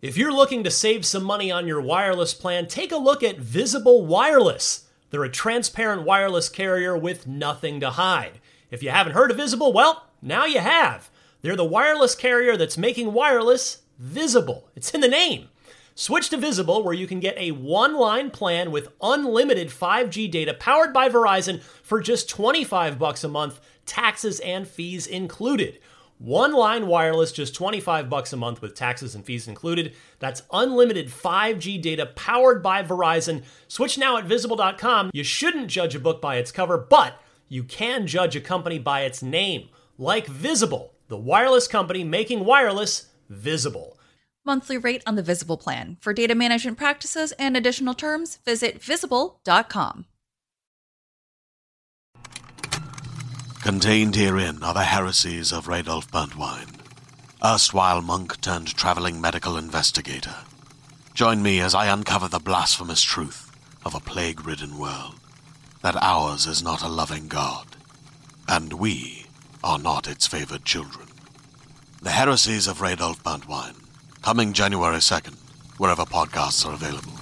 If you're looking to save some money on your wireless plan, take a look at Visible Wireless. They're a transparent wireless carrier with nothing to hide. If you haven't heard of Visible, well, now you have. They're the wireless carrier that's making wireless visible. It's in the name. Switch to Visible, where you can get a one-line plan with unlimited 5G data powered by Verizon for just $25 a month, taxes and fees included. One-line wireless, just $25 a month with taxes and fees included. That's unlimited 5G data powered by Verizon. Switch now at Visible.com. You shouldn't judge a book by its cover, but you can judge a company by its name, like Visible, the wireless company making wireless visible. Monthly rate on the Visible plan. For data management practices and additional terms, visit Visible.com. Contained herein are the heresies of Radolf Burntwine, erstwhile monk turned traveling medical investigator. Join me as I uncover the blasphemous truth of a plague-ridden world, that ours is not a loving God, and we are not its favored children. The heresies of Radolf Burntwine, coming January 2nd, wherever podcasts are available.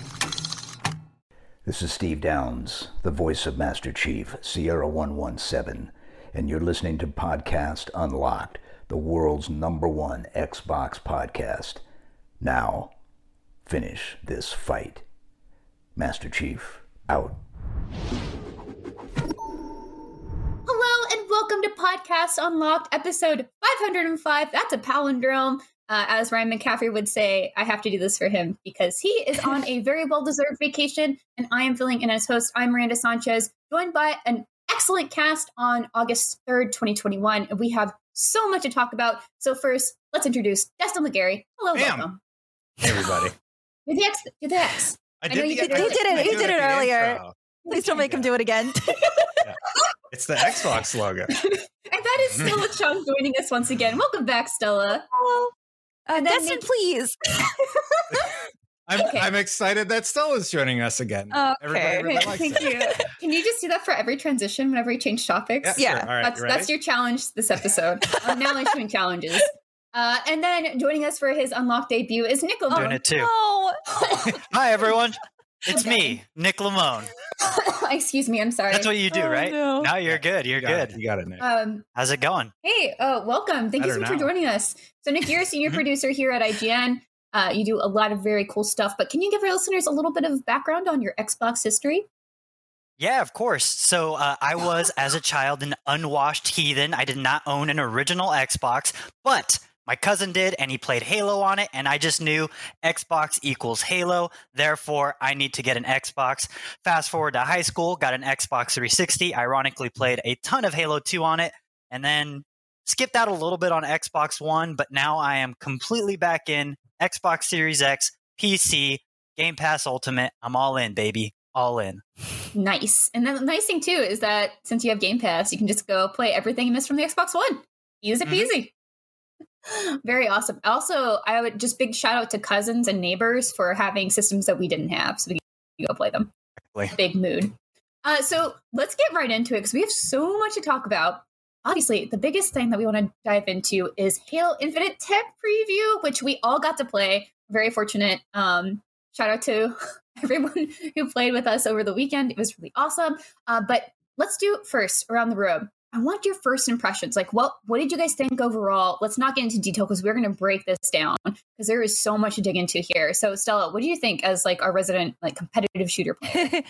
This is Steve Downs, the voice of Master Chief, Sierra 117, and you're listening to Podcast Unlocked, the world's #1 Xbox podcast. Now, finish this fight. Master Chief, out. Hello and welcome to Podcast Unlocked, episode 505. That's a palindrome. As Ryan McCaffrey would say, I have to do this for him because he is on a very well-deserved vacation, and I am filling in as host. I'm Miranda Sanchez, joined by an excellent cast on August 3rd, 2021, and we have so much to talk about. So first, let's introduce Destin Legary. Hello, welcome. Hey, everybody. Do the X. I know did you the- did it. He did it earlier. intro. Please don't make him do it again. Yeah. It's the Xbox logo. And that is Stella Chung joining us once again. Welcome back, Stella. Oh, And then Destin, please. Okay. I'm excited that Stella's joining us again. Okay. Everybody really likes Thank it. you. Can you just do that for every transition whenever you change topics? Yeah, Yeah. sure. All right, you ready? That's your challenge this episode. I'm now issuing challenges. And then joining us for his Unlocked debut is Nick Doing Lamone. it too. Oh. Hi, everyone. It's me, Nick Lamone. Excuse me, I'm sorry. That's what you do, Oh, right? no. No, you're good. You're You got good. it. You got it, Nick. How's it going? Hey, welcome. Thank you so Better much for now. joining us. So Nick, you're a senior Mhm. producer here at IGN. You do a lot of very cool stuff, but can you give our listeners a little bit of background on your Xbox history? Yeah, of course. So I was, as a child, an unwashed heathen. I did not own an original Xbox, but my cousin did, and he played Halo on it, and I just knew Xbox equals Halo. Therefore, I need to get an Xbox. Fast forward to high school, got an Xbox 360. Ironically, played a ton of Halo 2 on it, and then skipped out a little bit on Xbox One, but now I am completely back in Xbox Series X, PC, Game Pass Ultimate. I'm all in, baby. All in. Nice. And then the nice thing too is that since you have Game Pass, you can just go play everything you missed from the Xbox One. Easy peasy. Very awesome. Also, I would just big shout out to cousins and neighbors for having systems that we didn't have, so we can go play them. Exactly. Big mood. So let's get right into it because we have so much to talk about. Obviously, the biggest thing that we want to dive into is Halo Infinite Tech Preview, which we all got to play. Very fortunate. Shout out to everyone who played with us over the weekend. It was really awesome. But let's do first around the room. I want your first impressions. Like, what did you guys think overall? Let's not get into detail because we're going to break this down because there is so much to dig into here. So, Stella, what do you think as like our resident like competitive shooter player?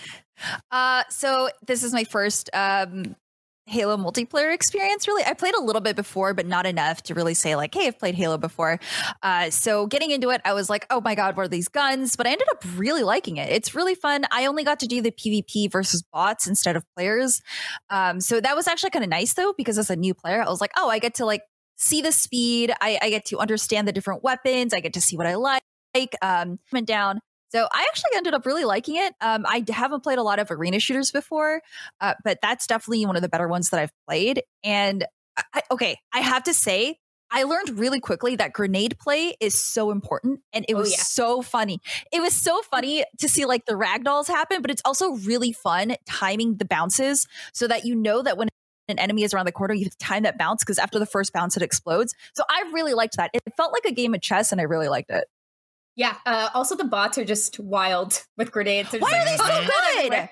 So this is my first Halo multiplayer experience, really. I played a little bit before, but not enough to really say like, hey, I've played Halo before. So getting into it, I was like, oh my God, what are these guns? But I ended up really liking it. It's really fun. I only got to do the PvP versus bots instead of players. So that was actually kind of nice though, because as a new player, I was like, oh, I get to like see the speed. I get to understand the different weapons. I get to see what I like. Went down. So I actually ended up really liking it. I haven't played a lot of arena shooters before, but that's definitely one of the better ones that I've played. And I have to say, I learned really quickly that grenade play is so important, and it was so funny. It was so funny to see like the ragdolls happen, but it's also really fun timing the bounces so that you know that when an enemy is around the corner, you have to time that bounce because after the first bounce, it explodes. So I really liked that. It felt like a game of chess, and I really liked it. Yeah. Also, the bots are just wild with grenades. Why are they so good?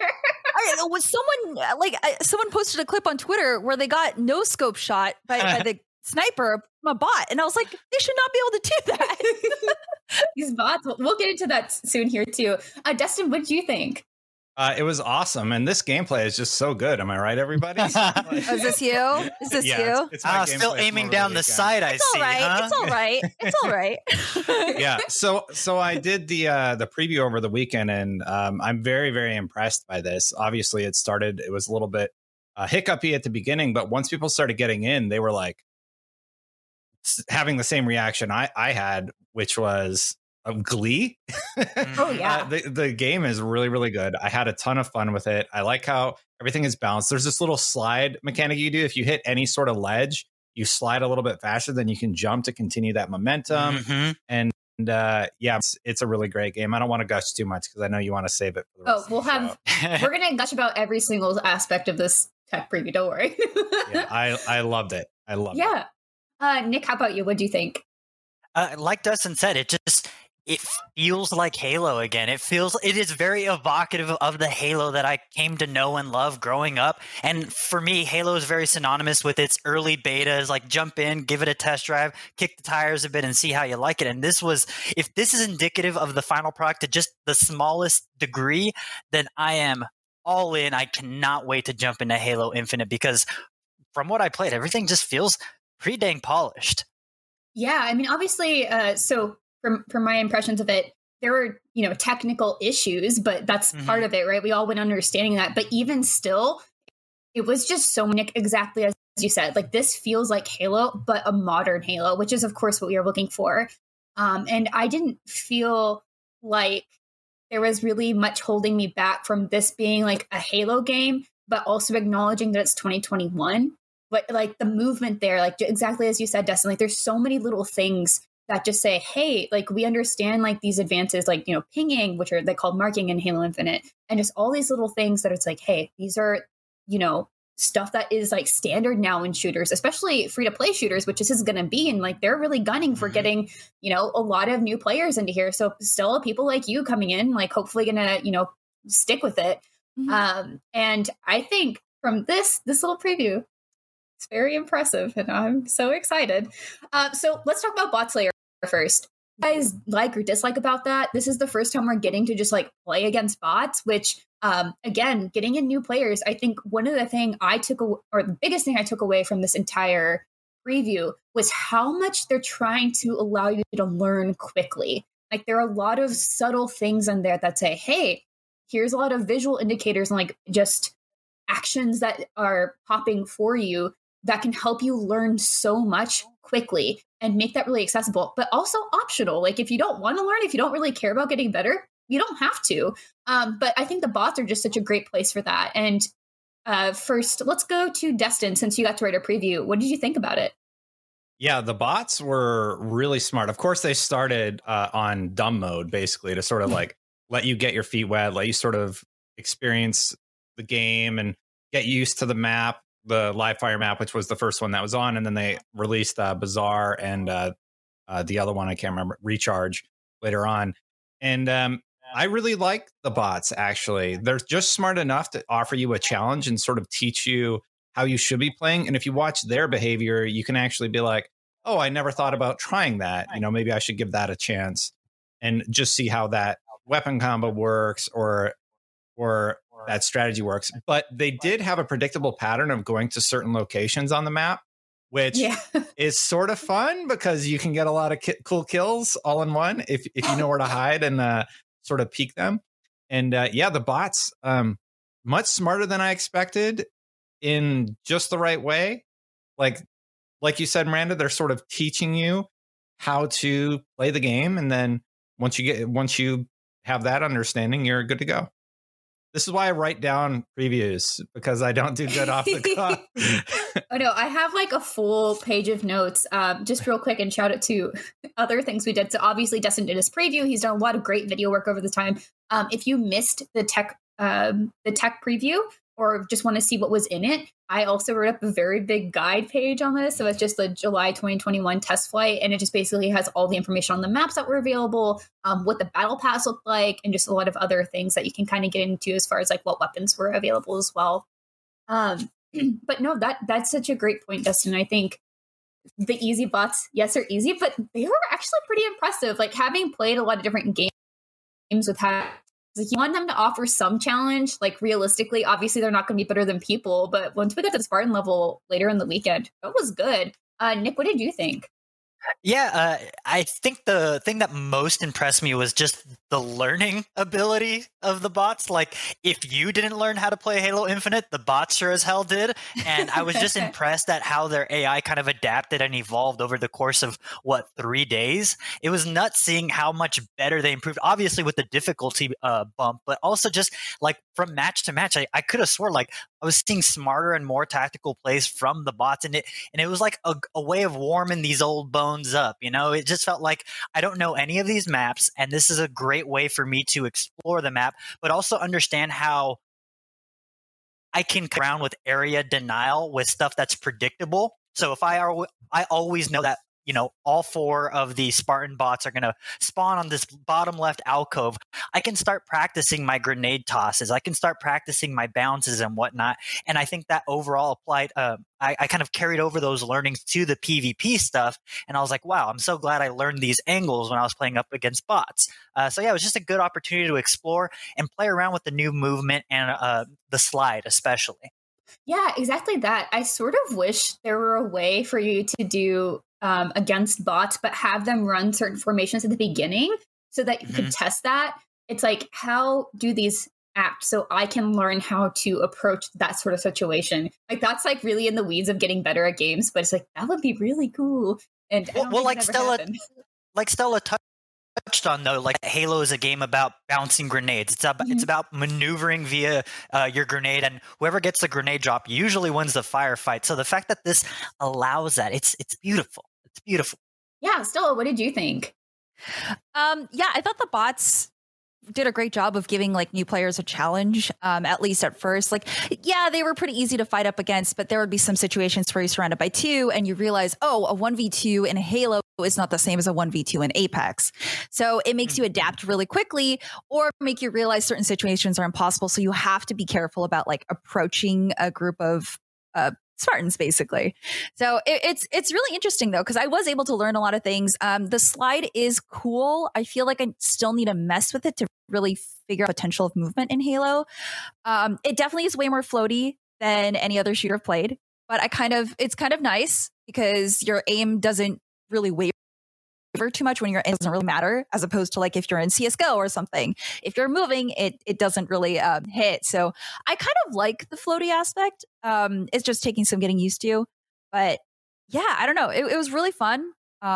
Someone posted a clip on Twitter where they got no scope shot by the sniper from a bot, and I was like, they should not be able to do that. These bots. We'll get into that soon here too. Dustin, what did you think? It was awesome, and this gameplay is just so good. Am I right, everybody? Is this you? Is this you? It's my Still gameplay aiming from down over the weekend. side. I It's see. all right. Huh? It's all right. It's all right. Yeah. So I did the preview over the weekend, and I'm very, very impressed by this. Obviously, it was a little bit hiccupy at the beginning, but once people started getting in, they were like having the same reaction I had, which was of glee. Oh yeah. The game is really, really good. I had a ton of fun with it. I like how everything is balanced. There's this little slide mechanic you do. If you hit any sort of ledge, you slide a little bit faster, then you can jump to continue that momentum. Mhm. And it's a really great game. I don't want to gush too much because I know you want to save it for the rest We'll of the have. show. We're gonna gush about every single aspect of this tech preview. Don't worry. Yeah, I loved it. I loved it. Yeah. Nick, how about you? What do you think? Like Dustin said, it feels like Halo again. It is very evocative of the Halo that I came to know and love growing up. And for me, Halo is very synonymous with its early betas, like jump in, give it a test drive, kick the tires a bit and see how you like it. And if this is indicative of the final product to just the smallest degree, then I am all in. I cannot wait to jump into Halo Infinite because from what I played, everything just feels pretty dang polished. Yeah, I mean, obviously, so from my impressions of it, there were, technical issues, but that's part of it, right? We all went understanding that. But even still, it was just so exactly as you said, like this feels like Halo, but a modern Halo, which is, of course, what we are looking for. And I didn't feel like there was really much holding me back from this being like a Halo game, but also acknowledging that it's 2021. But like the movement there, like exactly as you said, Dustin, like there's so many little things that just say, hey, like we understand like these advances, like, pinging, which are they called marking in Halo Infinite, and just all these little things that it's like, hey, these are, stuff that is like standard now in shooters, especially free to play shooters, which this is going to be. And like, they're really gunning for getting, a lot of new players into here. So still people like you coming in, like hopefully going to, stick with it. And I think from this little preview, it's very impressive and I'm so excited. So let's talk about Bot Slayer first. You guys like or dislike about that? This is the first time we're getting to just like play against bots, which again, getting in new players. I think one of the the biggest thing I took away from this entire preview was how much they're trying to allow you to learn quickly. Like there are a lot of subtle things in there that say, hey, here's a lot of visual indicators and like just actions that are popping for you that can help you learn so much quickly and make that really accessible, but also optional. Like if you don't want to learn, if you don't really care about getting better, you don't have to. But I think the bots are just such a great place for that. And first, let's go to Destin, since you got to write a preview. What did you think about it? Yeah, the bots were really smart. Of course, they started on dumb mode, basically, to sort of like let you get your feet wet, let you sort of experience the game and get used to the map, the live fire map, which was the first one that was on. And then they released Bazaar and the other one, I can't remember, Recharge later on. And I really like the bots, actually. They're just smart enough to offer you a challenge and sort of teach you how you should be playing. And if you watch their behavior, you can actually be like, oh, I never thought about trying that. Maybe I should give that a chance and just see how that weapon combo works or that strategy works. But they did have a predictable pattern of going to certain locations on the map, which is sort of fun because you can get a lot of cool kills all in one if you know where to hide and sort of peek them. And the bots, much smarter than I expected in just the right way. Like you said, Miranda, they're sort of teaching you how to play the game. And then once you have that understanding, you're good to go. This is why I write down previews, because I don't do good off the cuff. Oh no, I have like a full page of notes. Just real quick and shout out to other things we did. So obviously Dustin did his preview. He's done a lot of great video work over the time. If you missed the tech preview, or just want to see what was in it, I also wrote up a very big guide page on this. So it's just the July 2021 test flight. And it just basically has all the information on the maps that were available, what the battle pass looked like, and just a lot of other things that you can kind of get into as far as like what weapons were available as well. But no, that's such a great point, Dustin. I think the easy bots, yes, are easy, but they were actually pretty impressive. Like having played a lot of different games with like you want them to offer some challenge, like realistically, obviously they're not going to be better than people, but once we got to the Spartan level later in the weekend, that was good. Nick, what did you think? Yeah, I think the thing that most impressed me was just the learning ability of the bots. Like, if you didn't learn how to play Halo Infinite, the bots sure as hell did. And I was just impressed at how their AI kind of adapted and evolved over the course of, 3 days? It was nuts seeing how much better they improved, obviously with the difficulty bump, but also just like from match to match, I could have swore like I was seeing smarter and more tactical plays from the bots, and it was like a way of warming these old bones up. You know, it just felt like I don't know any of these maps, and this is a great way for me to explore the map, but also understand how I can come around with area denial with stuff that's predictable. So if I always know that, you know, all 4 of the Spartan bots are going to spawn on this bottom left alcove, I can start practicing my grenade tosses. I can start practicing my bounces and whatnot. And I think that overall applied, I kind of carried over those learnings to the PvP stuff. And I was like, wow, I'm so glad I learned these angles when I was playing up against bots. So yeah, it was just a good opportunity to explore and play around with the new movement and the slide especially. Yeah, exactly that. I sort of wish there were a way for you to do against bots, but have them run certain formations at the beginning so that you could test that. It's like, how do these act so I can learn how to approach that sort of situation? Like, that's like really in the weeds of getting better at games, but it's like, that would be really cool. And like Stella touched on, though, like Halo is a game about bouncing grenades. It's about maneuvering via your grenade, and whoever gets the grenade drop usually wins the firefight. So the fact that this allows that, it's beautiful. It's beautiful. Yeah, Stella, what did you think? Yeah, I thought the bots did a great job of giving like new players a challenge, at least at first. Like, yeah, they were pretty easy to fight up against, but there would be some situations where you're surrounded by 2 and you realize, oh, a 1v2 in Halo is not the same as a 1v2 in Apex. So it makes you adapt really quickly or make you realize certain situations are impossible. So you have to be careful about like approaching a group of Spartans, basically. So it's really interesting, though, because I was able to learn a lot of things. The slide is cool. I feel like I still need to mess with it to really figure out potential of movement in Halo. It definitely is way more floaty than any other shooter I've played, but it's kind of nice because your aim doesn't really waver too much when your aim doesn't really matter, as opposed to like if you're in CSGO or something. If you're moving, it doesn't really hit. So I kind of like the floaty aspect. It's just taking some getting used to. But yeah, I don't know. It was really fun.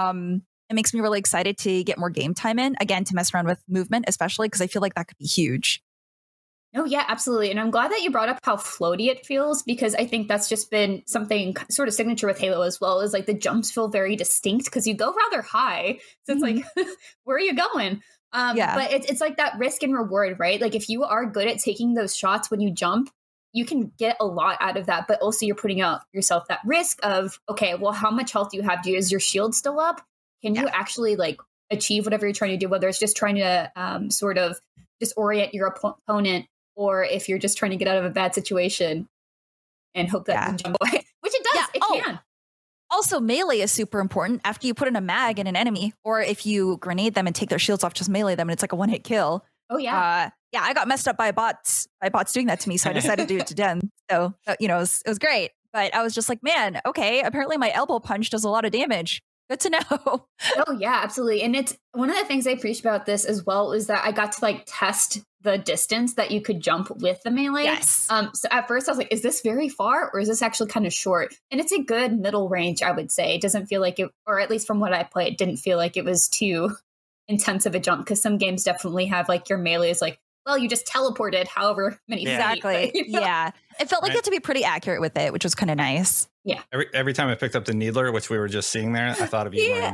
It makes me really excited to get more game time in, again, to mess around with movement, especially because I feel like that could be huge. No, yeah, absolutely. And I'm glad that you brought up how floaty it feels, because I think that's just been something sort of signature with Halo as well, is like the jumps feel very distinct because you go rather high. So it's like, where are you going? Yeah. But it's like that risk and reward, right? Like if you are good at taking those shots when you jump, you can get a lot out of that. But also you're putting out yourself that risk of, okay, well, how much health do you have? Is your shield still up? Can you actually like achieve whatever you're trying to do, whether it's just trying to sort of disorient your opponent, or if you're just trying to get out of a bad situation and hope that can jump away, which it does. Yeah. It can. Also, melee is super important. After you put in a mag in an enemy, or if you grenade them and take their shields off, just melee them, and it's like a one-hit kill. Oh, yeah. Yeah, I got messed up by bots doing that to me, so I decided to do it to them. So, you know, it was great. But I was just like, man, okay, apparently my elbow punch does a lot of damage. Good to know. Oh, yeah, absolutely. And it's one of the things I appreciate about this as well is that I got to like test the distance that you could jump with the melee. Yes. So at first I was like, is this very far or is this actually kind of short? And it's a good middle range, I would say. It doesn't feel like it, or at least from what I played, it didn't feel like it was too intense of a jump, because some games definitely have like your melee is like, well, you just teleported however many feet. Exactly. You know? Yeah. It felt like you had to be pretty accurate with it, which was kind of nice. Yeah. Every time I picked up the Needler, which we were just seeing there, I thought of you, Miranda.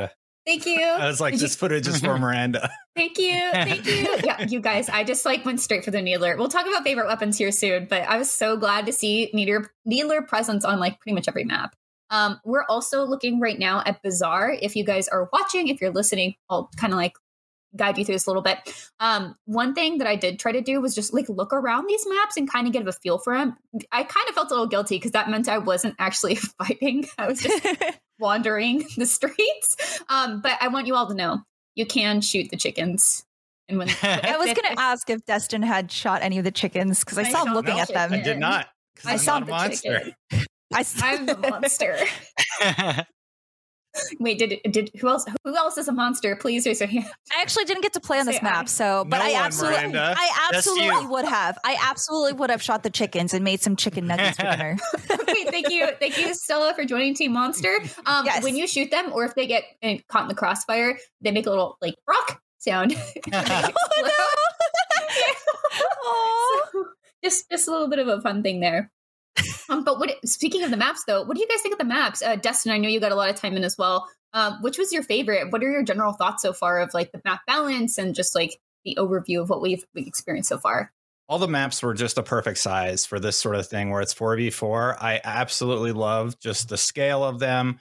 Thank you. I was like, this footage is for Miranda. Thank you. Yeah, you guys, I just like went straight for the Needler. We'll talk about favorite weapons here soon, but I was so glad to see Needler presence on like pretty much every map. We're also looking right now at Bazaar. If you guys are watching, if you're listening, I'll kind of like guide you through this a little bit. One thing that I did try to do was just like look around these maps and kind of get a feel for them. I kind of felt a little guilty because that meant I wasn't actually fighting. I was just wandering the streets. But I want you all to know you can shoot the chickens. And when I was going to ask if Destin had shot any of the chickens because I saw him looking at them. I did not. I saw the monster. I'm the monster. Wait, did who else is a monster? Please raise your hand. I actually didn't get to play on this map, but I absolutely would have. I absolutely would have shot the chickens and made some chicken nuggets for dinner. Okay, thank you, Stella, for joining Team Monster. Yes. When you shoot them, or if they get caught in the crossfire, they make a little like rock sound. So, just a little bit of a fun thing there. But speaking of the maps, though, what do you guys think of the maps? Destin, I know you got a lot of time in as well. Which was your favorite? What are your general thoughts so far of like the map balance and just like the overview of what we've experienced so far? All the maps were just a perfect size for this sort of thing where it's 4v4. I absolutely love just the scale of them.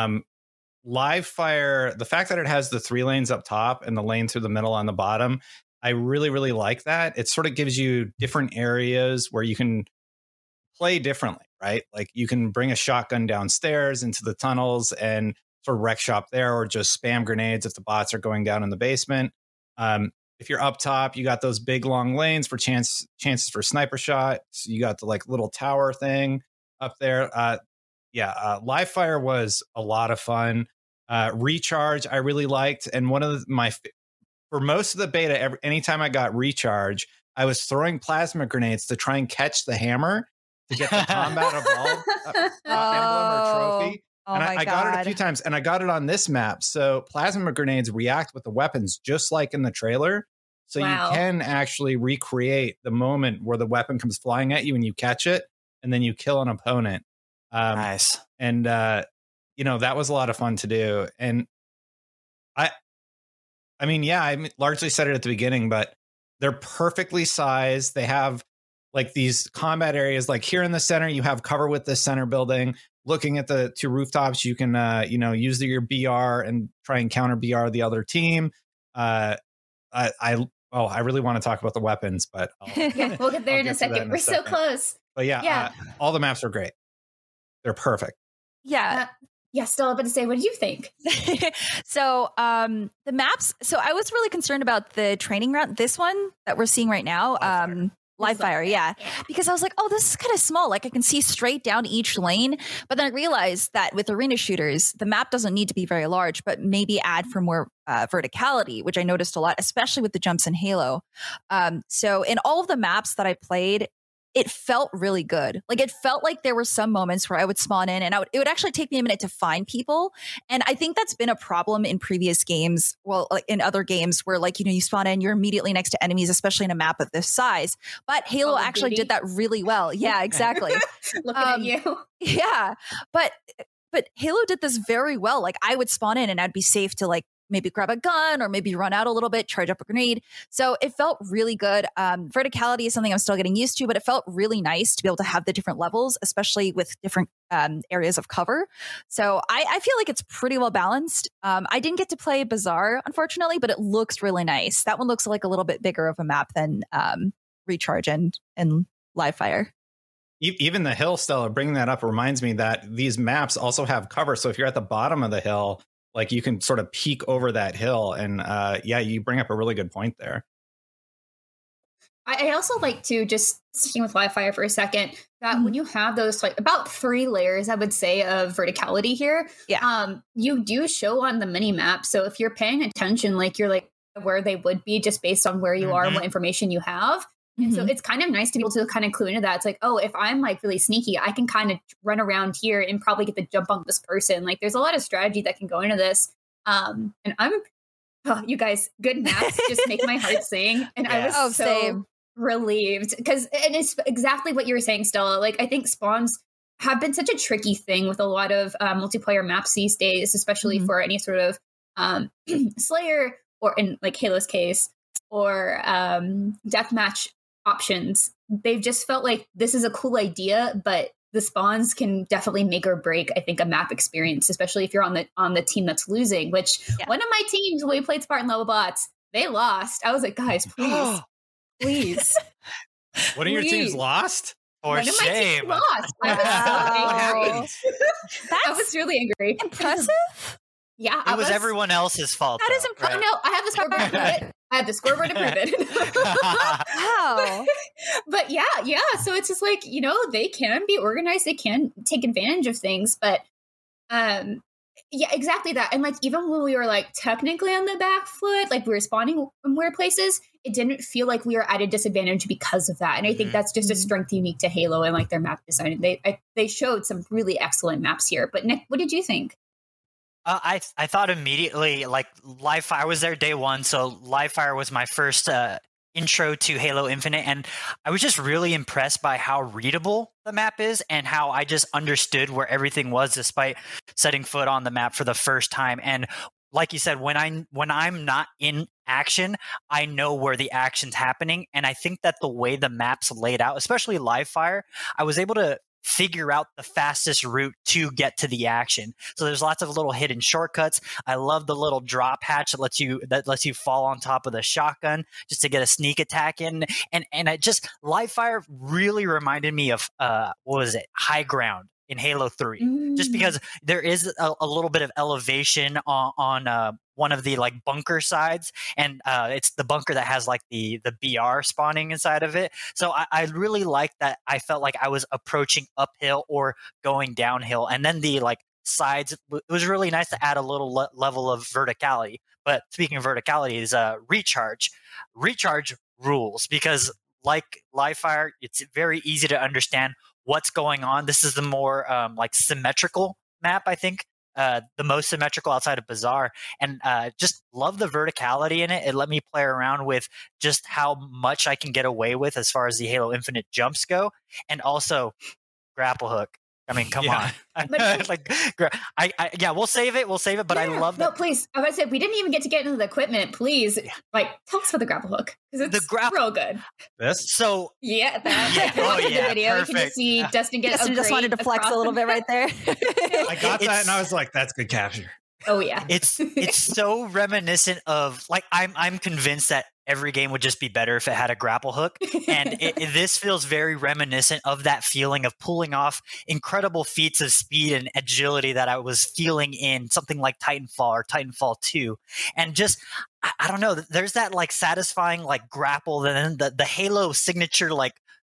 Live fire, the fact that it has the 3 lanes up top and the lane through the middle on the bottom, I really, really like that. It sort of gives you different areas where you can play differently, right? Like you can bring a shotgun downstairs into the tunnels and sort of wreck shop there, or just spam grenades if the bots are going down in the basement. If you're up top, you got those big long lanes for chances for sniper shots. You got the like little tower thing up there. Live fire was a lot of fun. Recharge I really liked, and one of for most of the beta, anytime I got recharge, I was throwing plasma grenades to try and catch the hammer to get the combat evolved emblem or trophy. And I got it a few times, and I got it on this map. So plasma grenades react with the weapons just like in the trailer. So you can actually recreate the moment where the weapon comes flying at you and you catch it, and then you kill an opponent. Nice. And, that was a lot of fun to do. And I largely said it at the beginning, but they're perfectly sized. They have like these combat areas, like here in the center, you have cover with the center building. Looking at the 2 rooftops, you can, use your BR and try and counter BR the other team. I really want to talk about the weapons, but we'll get there in a second. We're so close. But all the maps are great. They're perfect. Yeah. Stella, but to say, what do you think? So the maps. So I was really concerned about the training route. This one that we're seeing right now. Live fire, yeah. Because I was like, oh, this is kind of small. Like I can see straight down each lane. But then I realized that with arena shooters, the map doesn't need to be very large, but maybe add for more verticality, which I noticed a lot, especially with the jumps in Halo. So in all of the maps that I played, it felt really good. Like it felt like there were some moments where I would spawn in and it would actually take me a minute to find people. And I think that's been a problem in previous games. Well, like in other games where like, you spawn in, you're immediately next to enemies, especially in a map of this size. But Halo actually did that really well. Yeah, exactly. Looking at you. Yeah. But Halo did this very well. Like I would spawn in and I'd be safe to like maybe grab a gun or maybe run out a little bit, charge up a grenade. So it felt really good. Verticality is something I'm still getting used to, but it felt really nice to be able to have the different levels, especially with different areas of cover. So I feel like it's pretty well balanced. I didn't get to play Bazaar, unfortunately, but it looks really nice. That one looks like a little bit bigger of a map than Recharge and Live Fire. Even the hill, Stella, bringing that up reminds me that these maps also have cover. So if you're at the bottom of the hill, like you can sort of peek over that hill, and you bring up a really good point there. I also like to just sticking with Live Fire for a second, that when you have those like about 3 layers, I would say, of verticality here, you do show on the mini map. So if you're paying attention, like you're like where they would be just based on where you are and what information you have. And so it's kind of nice to be able to kind of clue into that. It's like, oh, if I'm like really sneaky, I can kind of run around here and probably get the jump on this person. Like there's a lot of strategy that can go into this. And you guys, good maps just make my heart sing. And I was so relieved because it's exactly what you were saying, Stella. Like I think spawns have been such a tricky thing with a lot of multiplayer maps these days, especially for any sort of Slayer, or in like Halo's case, or deathmatch options. They've just felt like this is a cool idea, but the spawns can definitely make or break, I think, a map experience, especially if you're on the team that's losing, which one of my teams, when we played Spartan Level Bots, they lost. I was like, guys, please, please. One of your teams lost? For one of my shame. teams lost. I was so angry. I was really angry. Impressive. Yeah. It was everyone else's fault. That is impressive. Oh, no, I have the scoreboard to prove it. I have the scoreboard to prove it. Wow. But yeah. So it's just like, they can be organized. They can take advantage of things. But yeah, exactly that. And like, even when we were like technically on the back foot, like we were spawning in weird places, it didn't feel like we were at a disadvantage because of that. And I think that's just a strength unique to Halo and like their map design. They showed some really excellent maps here. But Nick, what did you think? I thought immediately, like, Livefire, I was there day one, so Livefire was my first intro to Halo Infinite, and I was just really impressed by how readable the map is and how I just understood where everything was despite setting foot on the map for the first time. And like you said, when I'm not in action, I know where the action's happening, and I think that the way the map's laid out, especially Livefire, I was able to figure out the fastest route to get to the action. So there's lots of little hidden shortcuts. I love the little drop hatch that lets you fall on top of the shotgun just to get a sneak attack in. And it just, Livefire really reminded me of High Ground in Halo 3, just because there is a little bit of elevation on one of the like bunker sides, and it's the bunker that has like the BR spawning inside of it. So I really like that. I felt like I was approaching uphill or going downhill, and then the like sides. It was really nice to add a little level of verticality. But speaking of verticality, is recharge. Recharge rules because like Livefire, it's very easy to understand what's going on. This is the more like symmetrical map, I think. The most symmetrical outside of Bazaar, and just love the verticality in it. It let me play around with just how much I can get away with as far as the Halo Infinite jumps go, and also grapple hook. I mean, come on. Like, we'll save it. But I love that. No, please. I was say we didn't even get to get into the equipment. Please, like, tell us about the grapple hook because it's real good. This? So yeah, that. Yeah. Oh, The yeah. video. Perfect. You can just see Dustin get. Dustin just wanted to flex a little bit right there. I got that, and I was like, "That's good capture." Oh yeah, it's so reminiscent of like I'm convinced that every game would just be better if it had a grapple hook, and this feels very reminiscent of that feeling of pulling off incredible feats of speed and agility that I was feeling in something like Titanfall or Titanfall 2, and just I don't know, there's that like satisfying like grapple, and then the Halo signature like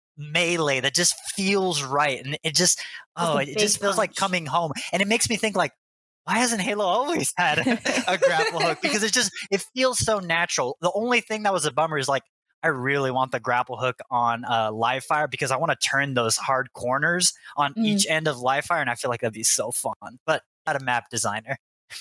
melee that just feels right, and it just feels like coming home, and it makes me think like, why hasn't Halo always had a grapple hook? Because it feels so natural. The only thing that was a bummer is like, I really want the grapple hook on Livefire because I want to turn those hard corners on each end of Livefire, and I feel like that'd be so fun. But not a map designer.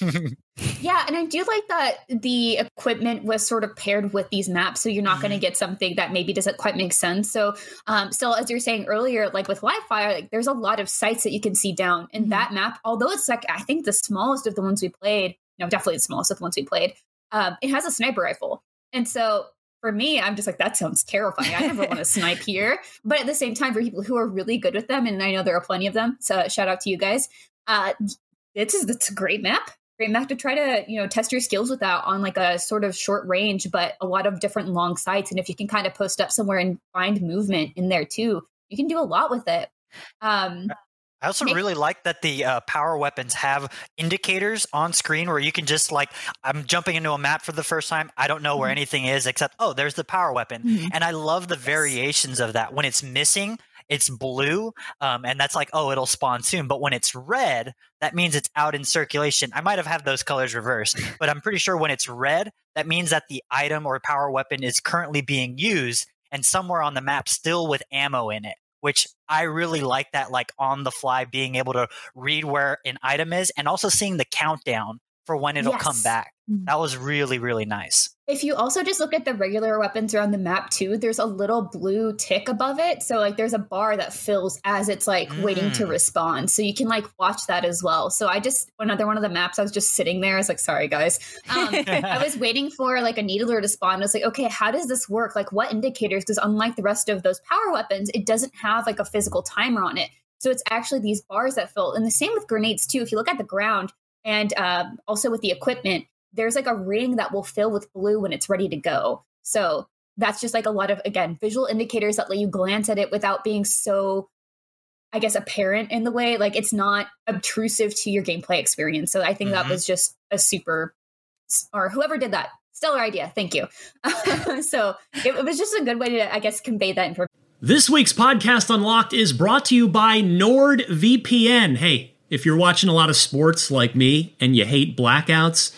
Yeah, and I do like that the equipment was sort of paired with these maps, so you're not going to get something that maybe doesn't quite make sense. So, still, as you were saying earlier, like with Livefire, like there's a lot of sights that you can see down in that map. Although it's like I think the smallest of the ones we played, definitely the smallest of the ones we played. It has a sniper rifle, and so for me, I'm just like, that sounds terrifying. I never want to snipe here. But at the same time, for people who are really good with them, and I know there are plenty of them, so shout out to you guys. It's a great map. Great map to try to, test your skills with that on like a sort of short range, but a lot of different long sights. And if you can kind of post up somewhere and find movement in there too, you can do a lot with it. I also really like that the power weapons have indicators on screen where you can just like, I'm jumping into a map for the first time. I don't know where anything is except, there's the power weapon. And I love the variations of that. When it's missing, it's blue, and that's like, it'll spawn soon. But when it's red, that means it's out in circulation. I might have those colors reversed, but I'm pretty sure when it's red, that means that the item or power weapon is currently being used and somewhere on the map still with ammo in it, which I really like that, like on the fly, being able to read where an item is and also seeing the countdown for when it'll come back. That was really, really nice. If you also just look at the regular weapons around the map too, there's a little blue tick above it. So like there's a bar that fills as it's like waiting to respond. So you can like watch that as well. So another one of the maps, I was just sitting there. I was like, sorry guys. I was waiting for like a needler to spawn. I was like, okay, how does this work? Like what indicators? Because unlike the rest of those power weapons, it doesn't have like a physical timer on it. So it's actually these bars that fill. And the same with grenades too. If you look at the ground and also with the equipment, there's like a ring that will fill with blue when it's ready to go. So that's just like a lot of, again, visual indicators that let you glance at it without being so, I guess, apparent in the way. Like it's not obtrusive to your gameplay experience. So I think that was just a super, or whoever did that, stellar idea. Thank you. So it was just a good way to, I guess, convey that information. This week's Podcast Unlocked is brought to you by NordVPN. Hey, if you're watching a lot of sports like me and you hate blackouts,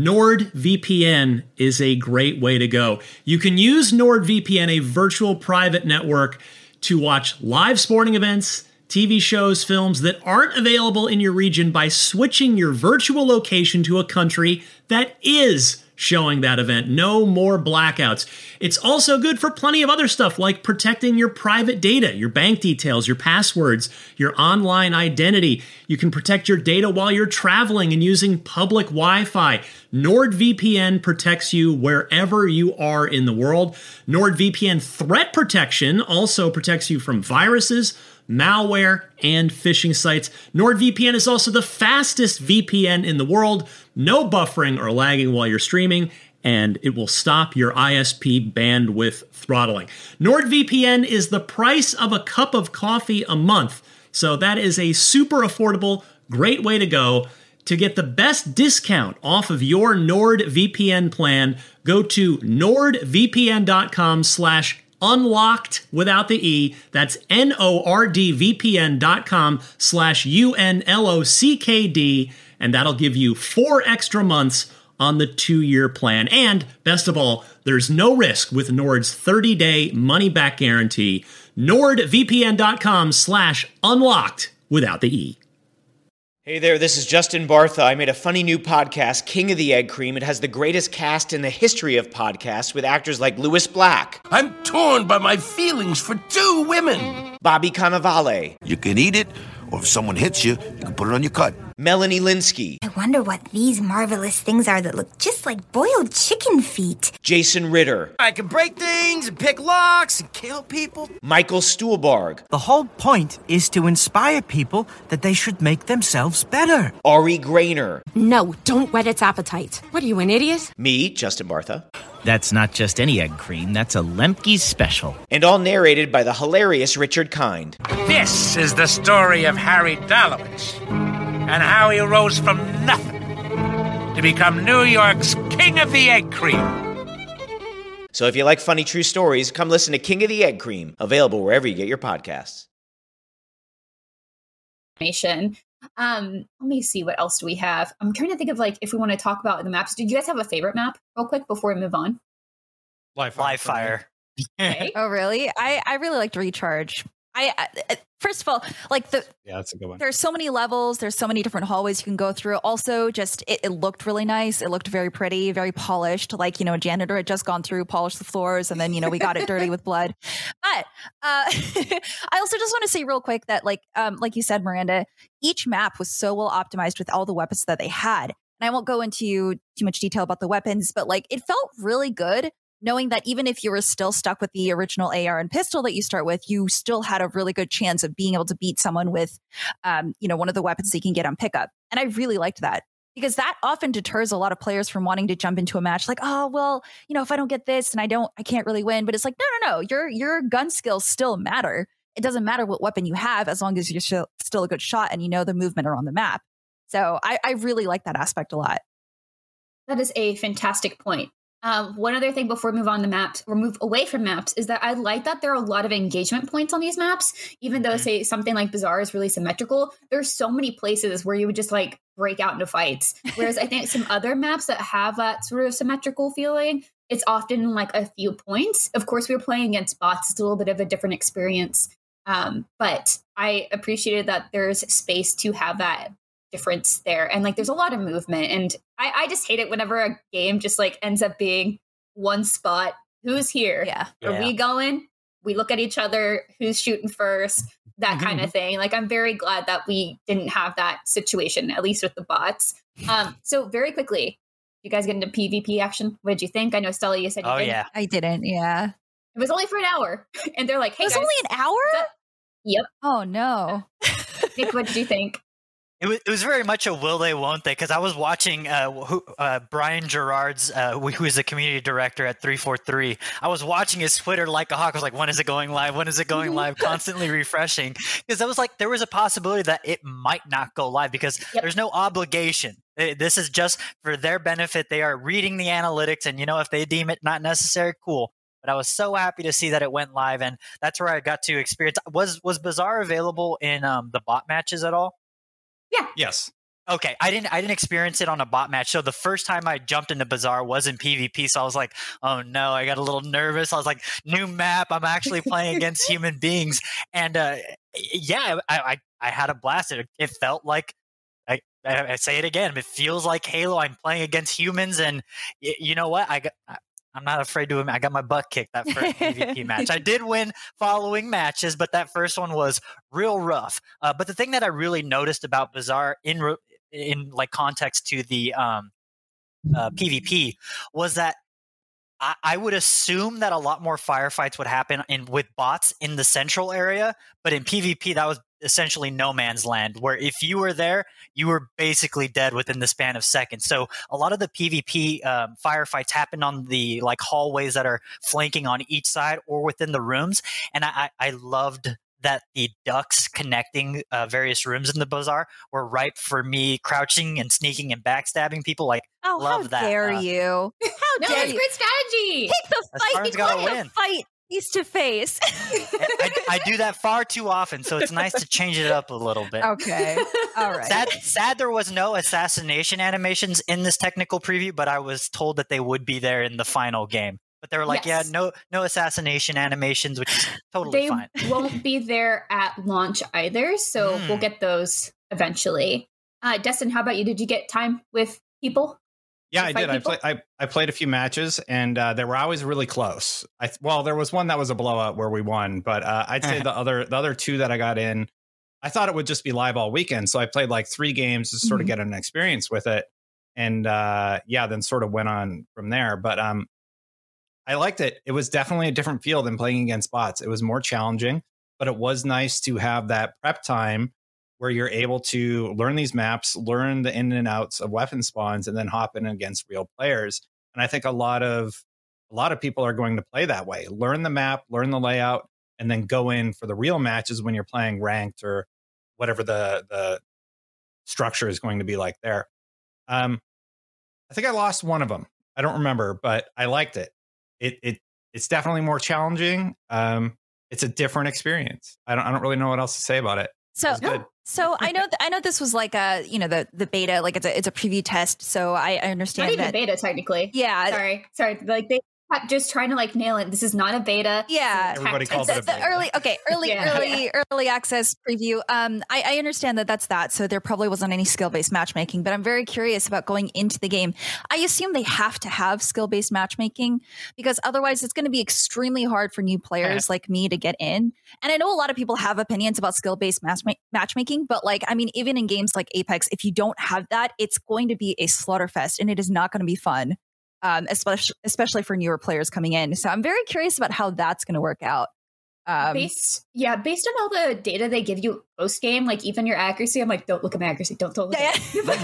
NordVPN is a great way to go. You can use NordVPN, a virtual private network, to watch live sporting events, TV shows, films that aren't available in your region by switching your virtual location to a country that is showing that event. No more blackouts. It's also good for plenty of other stuff like protecting your private data, your bank details, your passwords, your online identity. You can protect your data while you're traveling and using public Wi-Fi. NordVPN protects you wherever you are in the world. NordVPN Threat Protection also protects you from viruses, malware, and phishing sites. NordVPN is also the fastest VPN in the world. No buffering or lagging while you're streaming, and it will stop your ISP bandwidth throttling. NordVPN is the price of a cup of coffee a month, so that is a super affordable, great way to go. To get the best discount off of your NordVPN plan, go to nordvpn.com/unlocked without the E. That's nordvpn.com/UNLOCKD, and that'll give you 4 extra months on the 2-year plan. And best of all, there's no risk with Nord's 30-day money-back guarantee. nordvpn.com/unlocked without the E. Hey there, this is Justin Bartha. I made a funny new podcast, King of the Egg Cream. It has the greatest cast in the history of podcasts with actors like Louis Black. I'm torn by my feelings for 2 women. Bobby Cannavale. You can eat it, or if someone hits you, you can put it on your cut. Melanie Linsky. I wonder what these marvelous things are that look just like boiled chicken feet. Jason Ritter. I can break things and pick locks and kill people. Michael Stuhlbarg. The whole point is to inspire people that they should make themselves better. Ari Grainer. No, don't whet its appetite. What are you, an idiot? Me, Justin Bartha. That's not just any egg cream, that's a Lemke's special. And all narrated by the hilarious Richard Kind. This is the story of Harry Dalowitz and how he rose from nothing to become New York's King of the Egg Cream. So if you like funny true stories, come listen to King of the Egg Cream, available wherever you get your podcasts. Let me see, what else do we have? I'm trying to think of like if we want to talk about the maps. Did you guys have a favorite map real quick before we move on? Live fire. Okay. Oh, really? I really liked Recharge. I first of all, like that's a good one. There's so many levels. There's so many different hallways you can go through. Also, just it looked really nice. It looked very pretty, very polished. Like, a janitor had just gone through, polished the floors, and then, we got it dirty with blood. But I also just want to say real quick that like you said, Miranda, each map was so well optimized with all the weapons that they had. And I won't go into too much detail about the weapons, but like it felt really good knowing that even if you were still stuck with the original AR and pistol that you start with, you still had a really good chance of being able to beat someone with, one of the weapons that you can get on pickup. And I really liked that because that often deters a lot of players from wanting to jump into a match like, oh, well, if I don't get this and I can't really win. But it's like, no, your gun skills still matter. It doesn't matter what weapon you have as long as you're still a good shot and the movement around the map. So I really like that aspect a lot. That is a fantastic point. One other thing before we move on to maps or move away from maps is that I like that there are a lot of engagement points on these maps. Even though, say, something like Bazaar is really symmetrical, there's so many places where you would just like break out into fights. Whereas I think some other maps that have that sort of symmetrical feeling, it's often like a few points. Of course, we were playing against bots. It's a little bit of a different experience. But I appreciated that there's space to have that difference there. And like, there's a lot of movement. And I just hate it whenever a game just like ends up being one spot. Who's here? Yeah. Are we going? We look at each other. Who's shooting first? That kind of thing. Like, I'm very glad that we didn't have that situation, at least with the bots. So very quickly, you guys get into PvP action. What did you think? I know, Stella, you said you did. Yeah. I didn't. Yeah. It was only for an hour. And they're like, hey, it was guys, only an hour? Yep. Oh, no. Nick, what did you think? It was very much a will they, won't they? Because I was watching Brian Gerard's, who is the community director at 343. I was watching his Twitter like a hawk. I was like, when is it going live? When is it going live? Constantly refreshing. Because I was like, there was a possibility that it might not go live because there's no obligation. This is just for their benefit. They are reading the analytics, and if they deem it not necessary, cool. But I was so happy to see that it went live, and that's where I got to experience. Was Bazaar available in the bot matches at all? Yeah. Yes. Okay. I didn't experience it on a bot match. So the first time I jumped into Bazaar was in PvP. So I was like, oh no, I got a little nervous. I was like, new map. I'm actually playing against human beings. And I had a blast. It felt like, I say it again, it feels like Halo. I'm playing against humans. And you know what? I'm not afraid to admit I got my butt kicked that first PvP match. I did win following matches, but that first one was real rough. But the thing that I really noticed about Bazaar in like context to the PvP was that I would assume that a lot more firefights would happen with bots in the central area, but in PvP that was essentially no man's land, where if you were there, you were basically dead within the span of seconds. So a lot of the PvP firefights happen on the like hallways that are flanking on each side or within the rooms, and I loved that the ducts connecting various rooms in the Bazaar were ripe for me crouching and sneaking and backstabbing people. Like, love that. How dare you? How dare you? Great strategy. Pick the fight. You gotta want win. to fight face to face. I do that far too often, so it's nice to change it up a little bit. Okay. All right. Sad there was no assassination animations in this technical preview, but I was told that they would be there in the final game. But they were like, no assassination animations, which is totally fine. They won't be there at launch either, so we'll get those eventually. Destin, how about you? Did you get time with people? Yeah, I did. I played a few matches, and they were always really close. There was one that was a blowout where we won, but I'd say the other two that I got in, I thought it would just be live all weekend. So I played like 3 games to sort of get an experience with it, and then sort of went on from there. But I liked it. It was definitely a different feel than playing against bots. It was more challenging, but it was nice to have that prep time where you're able to learn these maps, learn the in and outs of weapon spawns, and then hop in against real players. And I think a lot of people are going to play that way. Learn the map, learn the layout, and then go in for the real matches when you're playing ranked or whatever the structure is going to be like there. I think I lost one of them. I don't remember, but I liked it. It's definitely more challenging. It's a different experience. I don't really know what else to say about it. So I know this was like the beta, like it's a preview test. So I understand not even beta technically. Yeah. Sorry. Like they kept just trying to like nail it. This is not a beta. Yeah. Everybody calls it a beta. Early access preview. I understand that's that. So there probably wasn't any skill-based matchmaking, but I'm very curious about going into the game. I assume they have to have skill-based matchmaking because otherwise it's going to be extremely hard for new players like me to get in. And I know a lot of people have opinions about skill-based matchmaking, but like, I mean, even in games like Apex, if you don't have that, it's going to be a slaughterfest and it is not going to be fun. Especially for newer players coming in. So I'm very curious about how that's going to work out. Based on all the data they give you post game, like even your accuracy, I'm like, don't look at my accuracy. Don't look at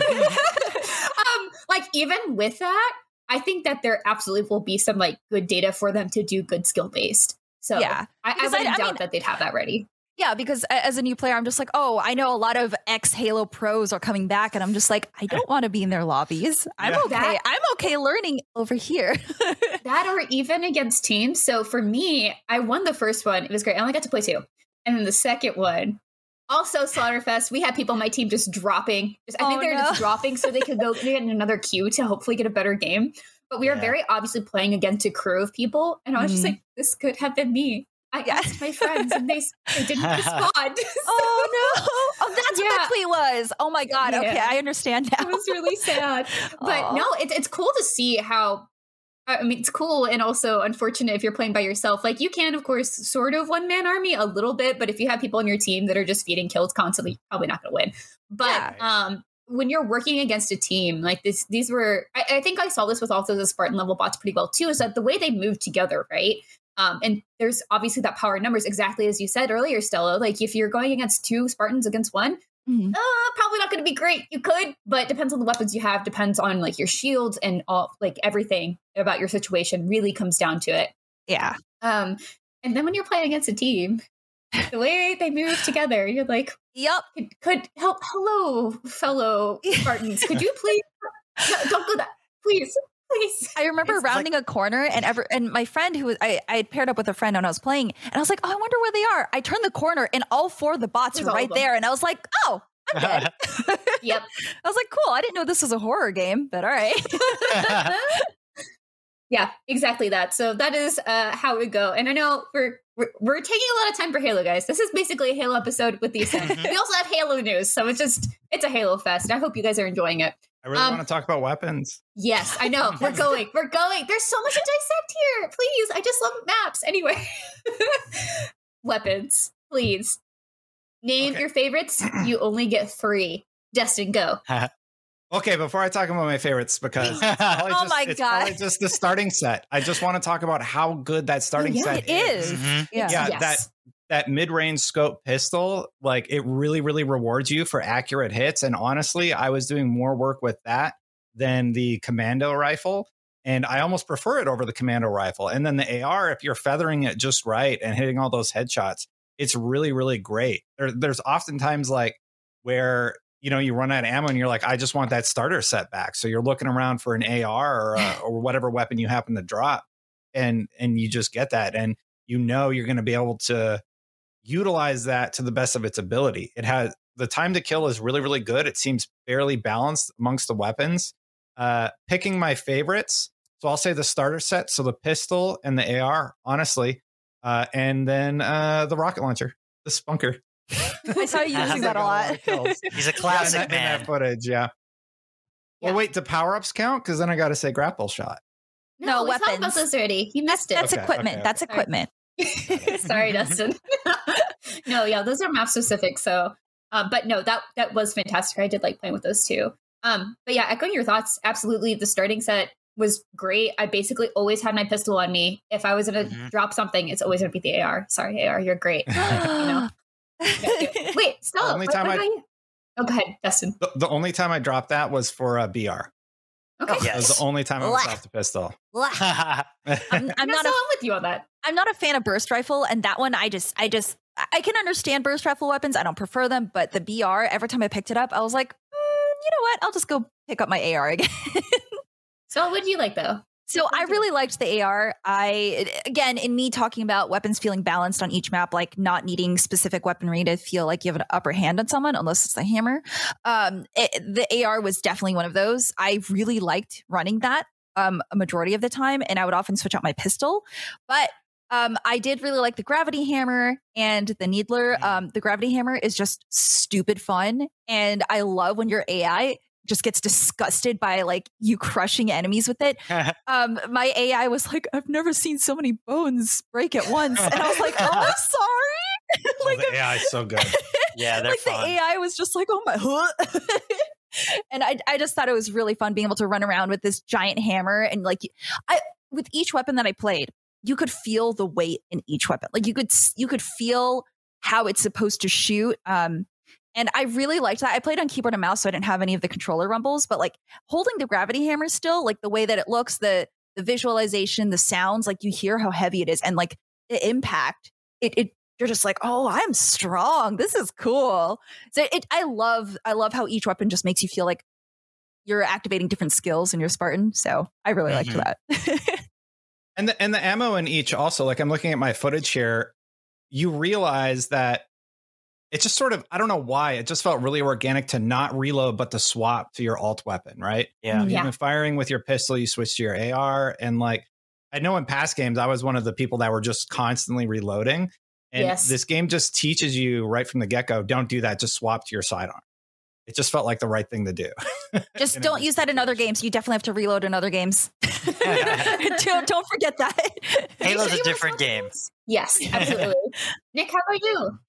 like even with that, I think that there absolutely will be some like good data for them to do good skill based. So I wouldn't doubt that they'd have that ready. Yeah, because as a new player, I'm just like, oh, I know a lot of ex-Halo pros are coming back, and I'm just like, I don't want to be in their lobbies. I'm okay. I'm okay learning over here. That or even against teams. So for me, I won the first one. It was great. I only got to play 2. And then the second one, also Slaughterfest, we had people on my team just dropping. I think they were just dropping so they could go get another queue to hopefully get a better game. But we were very obviously playing against a crew of people. And I was just like, this could have been me. I asked my friends and they didn't respond. Oh no! Oh, that's what that tweet was. Oh my god. Yeah. Okay, I understand now. It was really sad. But no, it's cool to see how. I mean, it's cool and also unfortunate if you're playing by yourself. Like, you can, of course, sort of one-man army a little bit, but if you have people on your team that are just feeding kills constantly, you're probably not going to win. But when you're working against a team, like these were, I think I saw this with also the Spartan level bots pretty well too, is that the way they move together, right? And there's obviously that power in numbers, exactly as you said earlier, Stella. Like, if you're going against 2 Spartans against 1, probably not going to be great. You could, but it depends on the weapons you have, depends on like your shields and all, like everything about your situation really comes down to it. Yeah. And then when you're playing against a team, the way they move together, you're like, yep, could help. Hello, fellow Spartans. Could you please don't do that, please. I remember rounding a corner and my friend who was I had paired up with a friend when I was playing, and I was like, oh, I wonder where they are. I turned the corner and all 4 of the bots were right there, and I was like, oh, I'm dead. Yep. I was like, cool. I didn't know this was a horror game, but all right. Yeah, exactly that. So that is how it would go. And I know we're taking a lot of time for Halo, guys. This is basically a Halo episode with the Ascent. We also have Halo news, so it's a Halo fest. I hope you guys are enjoying it. I really want to talk about weapons. Yes, I know. We're going. There's so much to dissect here. Please, I just love maps. Anyway, weapons, please. Name your favorites. You only get 3. Destin, go. Okay, before I talk about my favorites, because it's probably just the starting set. I just want to talk about how good that starting set is. That mid-range scope pistol, like, it really, really rewards you for accurate hits. And honestly, I was doing more work with that than the commando rifle. And I almost prefer it over the commando rifle. And then the AR, if you're feathering it just right and hitting all those headshots, it's really, really great. There's oftentimes like where, you know, you run out of ammo and you're like, I just want that starter set back. So you're looking around for an AR or whatever weapon you happen to drop. And you just get that. And you know you're going to be able to utilize that to the best of its ability. It has the time to kill is really, really good. It seems fairly balanced amongst the weapons. Picking my favorites. So I'll say the starter set. So the pistol and the AR, honestly. And then the rocket launcher, the spunker. I saw you using that a lot. He's a classic man. In that footage, yeah. Well, wait, do power-ups count? Because then I got to say grapple shot. No, weapons. talked about those already. You missed it. That's equipment. That's equipment. Sorry, Dustin. No, yeah, those are map specific. So, but no, that was fantastic. I did like playing with those too. But yeah, echoing your thoughts, absolutely. The starting set was great. I basically always had my pistol on me. If I was going to drop something, it's always going to be the AR. Sorry, AR, you're great. You know. Wait, Stella, what about you? Oh, go ahead, Dustin. The only time I dropped that was for a BR. Okay. That was the only time I was off the pistol. I'm not with you on that. I'm not a fan of burst rifle, and that one I can understand burst rifle weapons. I don't prefer them, but the BR, every time I picked it up, I was like, you know what? I'll just go pick up my AR again. So what do you like though? So I really liked the AR. Again, in me talking about weapons feeling balanced on each map, like not needing specific weaponry to feel like you have an upper hand on someone, unless it's the hammer. The AR was definitely one of those. I really liked running that a majority of the time, and I would often switch out my pistol. But I did really like the gravity hammer and the needler. The gravity hammer is just stupid fun, and I love when your AI just gets disgusted by like you crushing enemies with it. My AI was like, I've never seen so many bones break at once. And I was like, oh, I'm sorry. Like, the AI is so good. Yeah, they're like fun. The AI was just like, oh my. And I just thought it was really fun being able to run around with this giant hammer. And like, with each weapon that I played, you could feel the weight in each weapon. Like you could feel how it's supposed to shoot. And I really liked that. I played on keyboard and mouse, so I didn't have any of the controller rumbles, but like holding the gravity hammer still, like the way that it looks, the visualization, the sounds, like you hear how heavy it is, and like the impact, you're just like, oh, I'm strong. This is cool. So I love how each weapon just makes you feel like you're activating different skills in your Spartan. So I really liked that. And the ammo in each also, like I'm looking at my footage here, you realize that it just sort of, I don't know why, it just felt really organic to not reload, but to swap to your alt weapon, right? Yeah. You've been firing with your pistol, you switch to your AR, and like I know in past games, I was one of the people that were just constantly reloading. And this game just teaches you right from the get-go, don't do that. Just swap to your sidearm. It just felt like the right thing to do. Just don't use that in other games. You definitely have to reload in other games. Don't forget that. Halo's a different game. Yes, absolutely. Nick, how about you?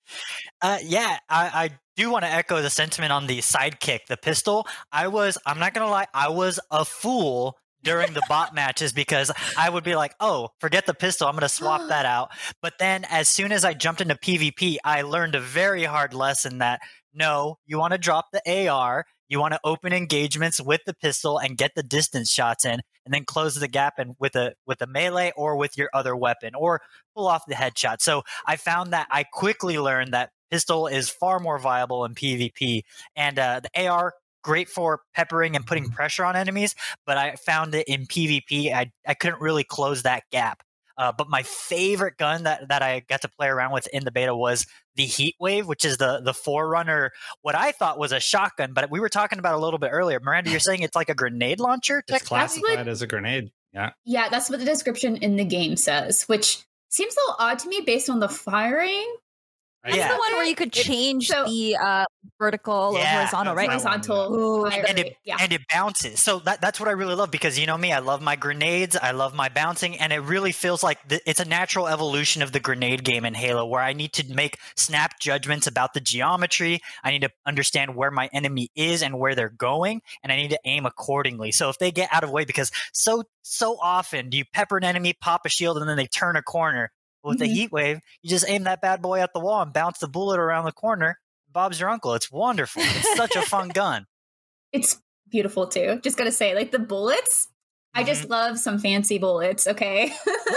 I do want to echo the sentiment on the sidekick, the pistol. I'm not going to lie, I was a fool during the bot matches because I would be like, oh, forget the pistol. I'm going to swap that out. But then as soon as I jumped into PvP, I learned a very hard lesson that no, you want to drop the AR. You want to open engagements with the pistol and get the distance shots in, and then close the gap and with a melee or with your other weapon, or pull off the headshot. So I found that I quickly learned that pistol is far more viable in PvP, and the AR great for peppering and putting pressure on enemies. But I found it in PvP, I couldn't really close that gap. But my favorite gun that I got to play around with in the beta was the Heatwave, which is the Forerunner, what I thought was a shotgun, but we were talking about a little bit earlier. Miranda, you're saying it's like a grenade launcher? It's classified as a grenade. Yeah. Yeah, that's what the description in the game says, which seems a little odd to me based on the firing. That's the one where you could change the vertical or horizontal, right? Horizontal. And it bounces. So that's what I really love, because you know me, I love my grenades, I love my bouncing, and it really feels like it's a natural evolution of the grenade game in Halo, where I need to make snap judgments about the geometry. I need to understand where my enemy is and where they're going, and I need to aim accordingly. So if they get out of the way, because so often you pepper an enemy, pop a shield, and then they turn a corner. With the Heatwave, you just aim that bad boy at the wall and bounce the bullet around the corner. Bob's your uncle. It's wonderful. It's such a fun gun. It's beautiful too. Just gotta say, like the bullets, I just love some fancy bullets. Okay,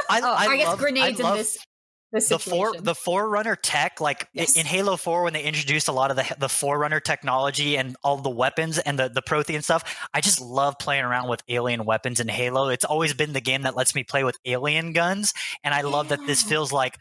I guess grenades in this situation. The Forerunner tech, like in Halo 4, when they introduced a lot of the Forerunner technology and all the weapons and the Prothean stuff, I just love playing around with alien weapons in Halo. It's always been the game that lets me play with alien guns, and I love that this feels like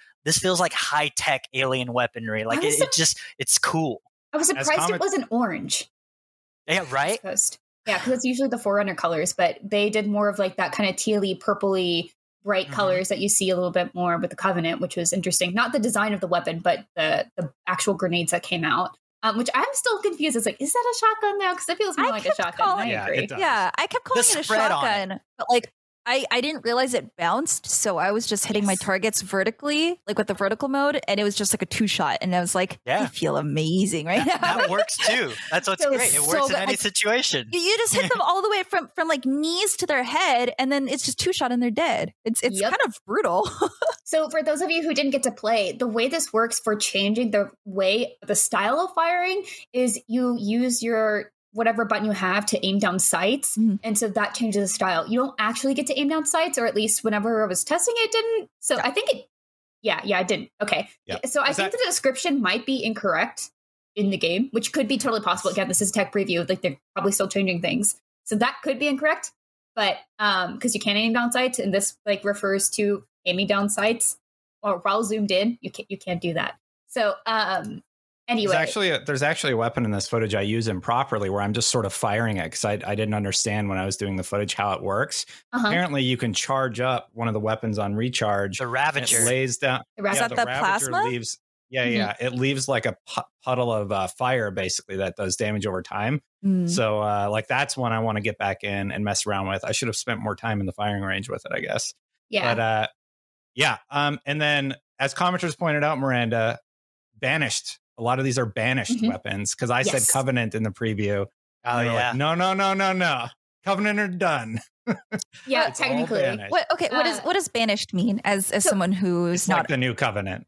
high tech alien weaponry. Like it's cool. I was surprised it wasn't orange. Yeah, right. Yeah, because it's usually the Forerunner colors, but they did more of like that kind of tealy, purpley, bright colors that you see a little bit more with the Covenant, which was interesting. Not the design of the weapon, but the actual grenades that came out, which I'm still confused. It's like, is that a shotgun now? Because it feels more like a shotgun. I agree. Yeah, I kept calling it a shotgun, but like I didn't realize it bounced, so I was just hitting my targets vertically, like with the vertical mode, and it was just like a 2-shot, and I was like, I feel amazing right now. That works too. That's what's great. It works in any situation. You just hit them all the way from like knees to their head, and then it's just 2-shot and they're dead. It's kind of brutal. So for those of you who didn't get to play, the way this works for changing the style of firing is you use your whatever button you have to aim down sights. And so that changes the style. You don't actually get to aim down sights, or at least whenever I was testing it didn't. So I think it didn't. Okay. Yeah. So I think the description might be incorrect in the game, which could be totally possible. Again, this is a tech preview. Like they're probably still changing things. So that could be incorrect. But because you can't aim down sights, and this like refers to aiming down sights or while zoomed in, you can't do that. So anyway, there's actually a weapon in this footage I use improperly where I'm just sort of firing it because I didn't understand when I was doing the footage how it works. Apparently, you can charge up one of the weapons on recharge. The Ravager. It lays down. Is that the plasma? Leaves, it leaves like a puddle of fire basically that does damage over time. So like that's one I want to get back in and mess around with. I should have spent more time in the firing range with it, I guess. Yeah. But and then as commenters pointed out, Miranda, banished. A lot of these are banished weapons because I said Covenant in the preview. Oh yeah. Like, no. Covenant are done. Yeah, technically. What does banished mean as someone who's not like the new Covenant?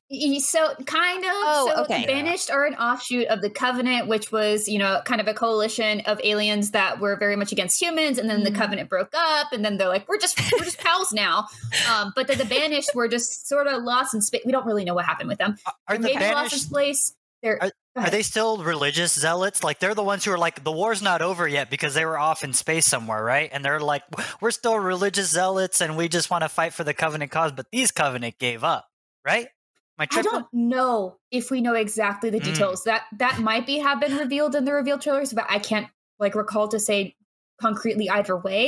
So kind of. Banished are an offshoot of the Covenant, which was, kind of a coalition of aliens that were very much against humans, and then the Covenant broke up, and then they're like, we're just pals now. But then the banished were just sort of lost in space. We don't really know what happened with them. Are the banished lost in space? Are they still religious zealots? Like they're the ones who are like, the war's not over yet because they were off in space somewhere, right? And they're like, we're still religious zealots and we just want to fight for the Covenant cause, but these Covenant gave up, right? I don't know if we know exactly the details. That might have been revealed in the reveal trailers, but I can't recall to say concretely either way.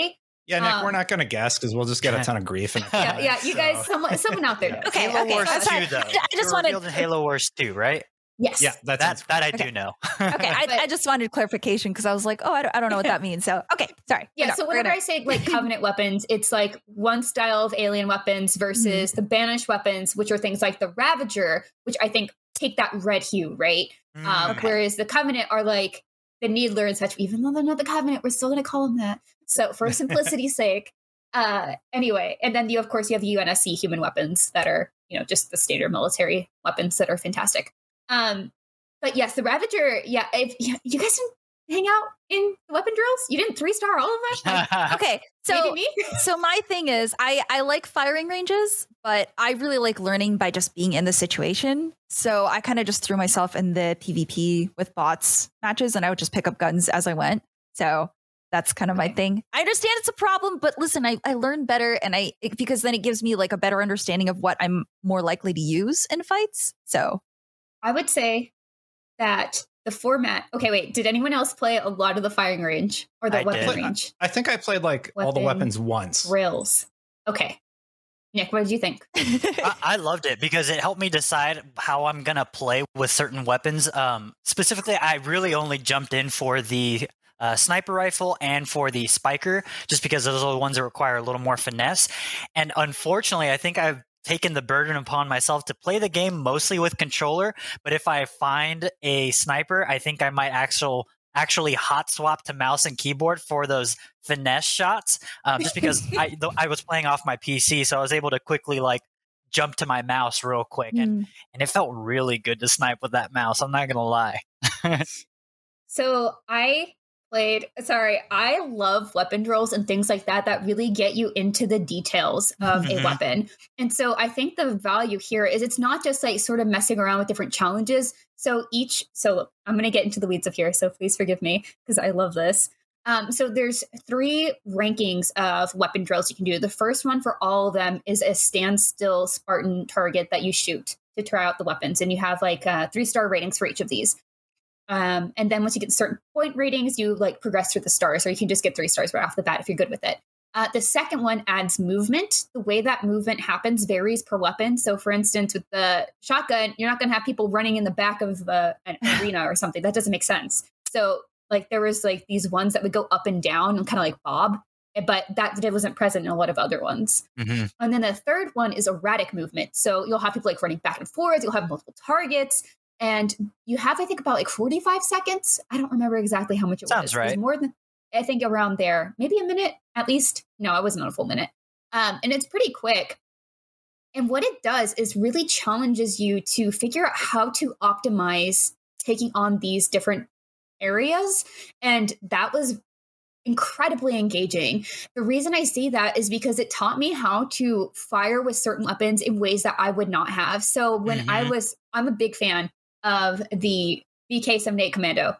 Yeah, Nick, we're not going to guess because we'll just get a ton of grief. Yeah, you guys, someone out there. Okay, Halo Wars 2, though. I just wanted in Halo Wars 2, right? Yes. Yeah, that I do know. Okay, I just wanted clarification because I was like, oh, I don't know what that means. So, okay, sorry. Yeah, so whenever I say like Covenant weapons, it's like one style of alien weapons versus the banished weapons, which are things like the Ravager, which I think take that red hue, right? Whereas the Covenant are like the Needler and such. Even though they're not the Covenant, we're still going to call them that. So for simplicity's sake, anyway, and then of course you have UNSC human weapons that are, just the standard military weapons that are fantastic. But yes, the Ravager, if you guys didn't hang out in the weapon drills? You didn't 3-star all of them? Okay, so my thing is I like firing ranges, but I really like learning by just being in the situation. So I kind of just threw myself in the PvP with bots matches, and I would just pick up guns as I went. So that's kind of my thing. I understand it's a problem, but listen, I learn better, and because then it gives me like a better understanding of what I'm more likely to use in fights. So I would say that the format. Okay, wait. Did anyone else play a lot of the firing range or the weapon range? I think I played all the weapons once. Drills. Okay. Nick, what did you think? I loved it because it helped me decide how I'm going to play with certain weapons. Specifically, I really only jumped in for the sniper rifle and for the spiker, just because those are the ones that require a little more finesse. And unfortunately, I think I've taken the burden upon myself to play the game mostly with controller. But if I find a sniper, I think I might actually hot swap to mouse and keyboard for those finesse shots, just because I was playing off my PC, so I was able to quickly jump to my mouse real quick, and it felt really good to snipe with that mouse. I'm not gonna lie. So I love weapon drills and things like that really get you into the details of a weapon. And so I think the value here is it's not just sort of messing around with different challenges. So I'm going to get into the weeds of here, so please forgive me because I love this. So there's 3 rankings of weapon drills you can do. The first one for all of them is a standstill Spartan target that you shoot to try out the weapons. And you have 3-star ratings for each of these. And then once you get certain point ratings, you progress through the stars, or you can just get 3 stars right off the bat if you're good with it. The second one adds movement. The way that movement happens varies per weapon. So for instance, with the shotgun, you're not going to have people running in the back of an arena or something. That doesn't make sense. So there was these ones that would go up and down and kind of bob, but that wasn't present in a lot of other ones. And then the third one is erratic movement. So you'll have people running back and forth. You'll have multiple targets. And you have, I think, about 45 seconds. I don't remember exactly how much it was. Sounds right. It was more than, I think, around there. Maybe a minute at least. No, I wasn't on a full minute. And it's pretty quick. And what it does is really challenges you to figure out how to optimize taking on these different areas. And that was incredibly engaging. The reason I say that is because it taught me how to fire with certain weapons in ways that I would not have. So when I'm a big fan of the VK-78 Commando.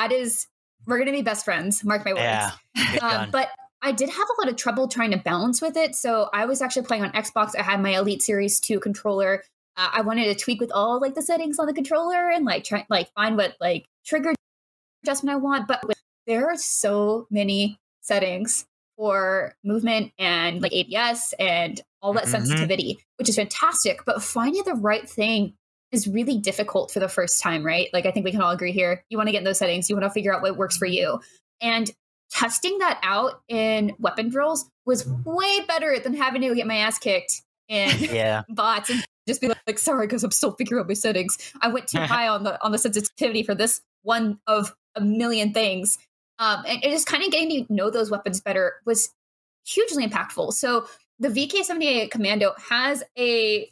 We're going to be best friends. Mark my words. Yeah, but I did have a lot of trouble trying to balance with it. So I was actually playing on Xbox. I had my Elite Series 2 controller. I wanted to tweak with all the settings on the controller and try find what trigger adjustment I want. But there are so many settings for movement and ADS and all that sensitivity, which is fantastic. But finding the right thing is really difficult for the first time, right? I think we can all agree here. You want to get in those settings. You want to figure out what works for you. And testing that out in weapon drills was way better than having to get my ass kicked in bots and just be sorry, because I'm still figuring out my settings. I went too high on the sensitivity for this one of a million things. And it just kind of getting to know those weapons better was hugely impactful. So the VK-78 Commando has a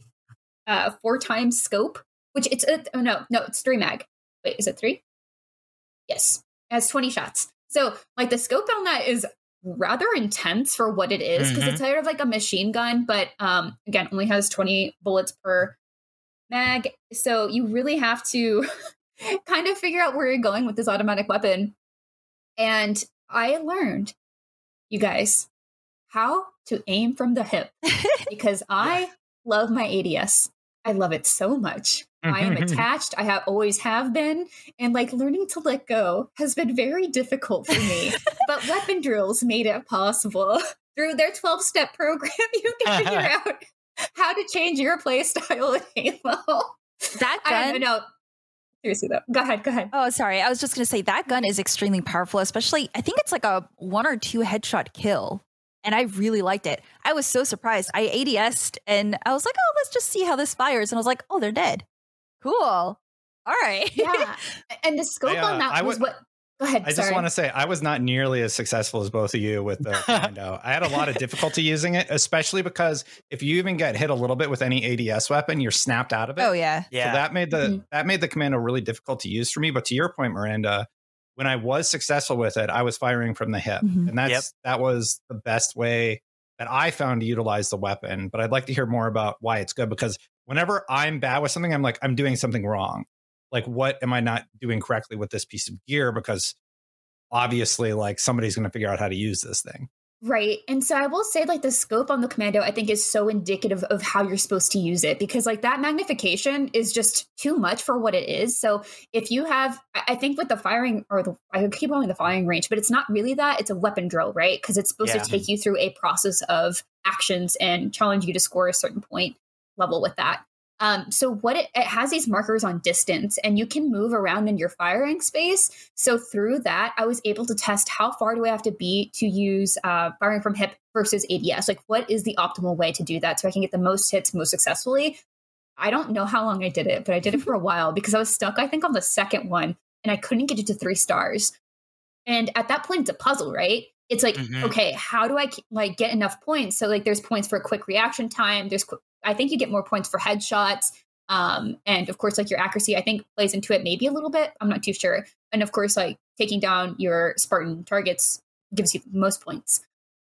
4x scope, which it's it's 3 mag. Wait, is it 3? Yes, it has 20 shots. So the scope on that is rather intense for what it is, because it's sort of a machine gun, but again, only has 20 bullets per mag. So you really have to kind of figure out where you're going with this automatic weapon. And I learned, you guys, how to aim from the hip, because I love my ADS. I love it so much. I am attached. I always have been. And learning to let go has been very difficult for me. But weapon drills made it possible. through their 12-step program, you can figure out how to change your play style in Halo. That gun? No. Seriously, though. Go ahead. Oh, sorry. I was just going to say that gun is extremely powerful, especially I think it's like a 1 or 2 headshot kill. And I really liked it. I was so surprised. I ADS'd and I was like, oh, let's just see how this fires. And I was like, oh, they're dead. Cool. All right. Yeah. And the scope on that was what... Go ahead. I just want to say I was not nearly as successful as both of you with the commando. I had a lot of difficulty using it, especially because if you even get hit a little bit with any ADS weapon, you're snapped out of it. Oh yeah. So that made the commando really difficult to use for me. But to your point, Miranda, when I was successful with it, I was firing from the hip, and that was the best way that I found to utilize the weapon. But I'd like to hear more about why it's good, because whenever I'm bad with something, I'm like, I'm doing something wrong. Like, what am I not doing correctly with this piece of gear? Because obviously, like, somebody's going to figure out how to use this thing. Right. And so I will say, like, the scope on the commando, I think, is so indicative of how you're supposed to use it, because, like, that magnification is just too much for what it is. So if you have, I think with the firing, I keep calling the firing range, but it's not really that. It's a weapon drill, right? Because it's supposed to take you through a process of actions and challenge you to score a certain point level with that. So what it has these markers on distance, and you can move around in your firing space. So through that, I was able to test how far do I have to be to use firing from hip versus ADS. Like, what is the optimal way to do that so I can get the most hits most successfully? I don't know how long I did it, but I did it for a while because I was stuck, I think, on the second one, and I couldn't get it to 3 stars. And at that point, it's a puzzle, right? It's like, okay, how do I get enough points? So like, there's points for a quick reaction time. I think you get more points for headshots. And of course, like, your accuracy, I think, plays into it maybe a little bit. I'm not too sure. And of course, like, taking down your Spartan targets gives you the most points.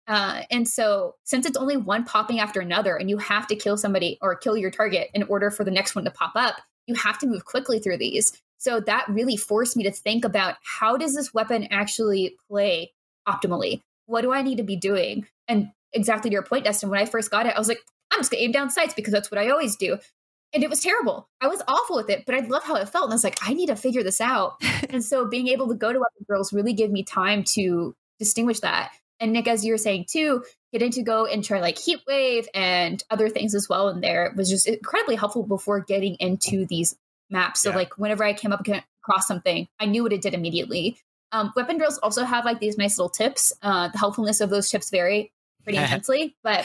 And so since it's only one popping after another, and you have to kill somebody or kill your target in order for the next one to pop up, you have to move quickly through these. So that really forced me to think about, how does this weapon actually play optimally? What do I need to be doing? And exactly to your point, Destin, when I first got it, I was like, I'm just going to aim down sights because that's what I always do. And it was terrible. I was awful with it, but I love how it felt. And I was like, I need to figure this out. And so being able to go to weapon drills really gave me time to distinguish that. And Nick, as you were saying too, getting to go and try like Heat Wave and other things as well in there was just incredibly helpful before getting into these maps. So like, whenever I came up across something, I knew what it did immediately. Weapon drills also have like these nice little tips. The helpfulness of those tips vary pretty immensely, but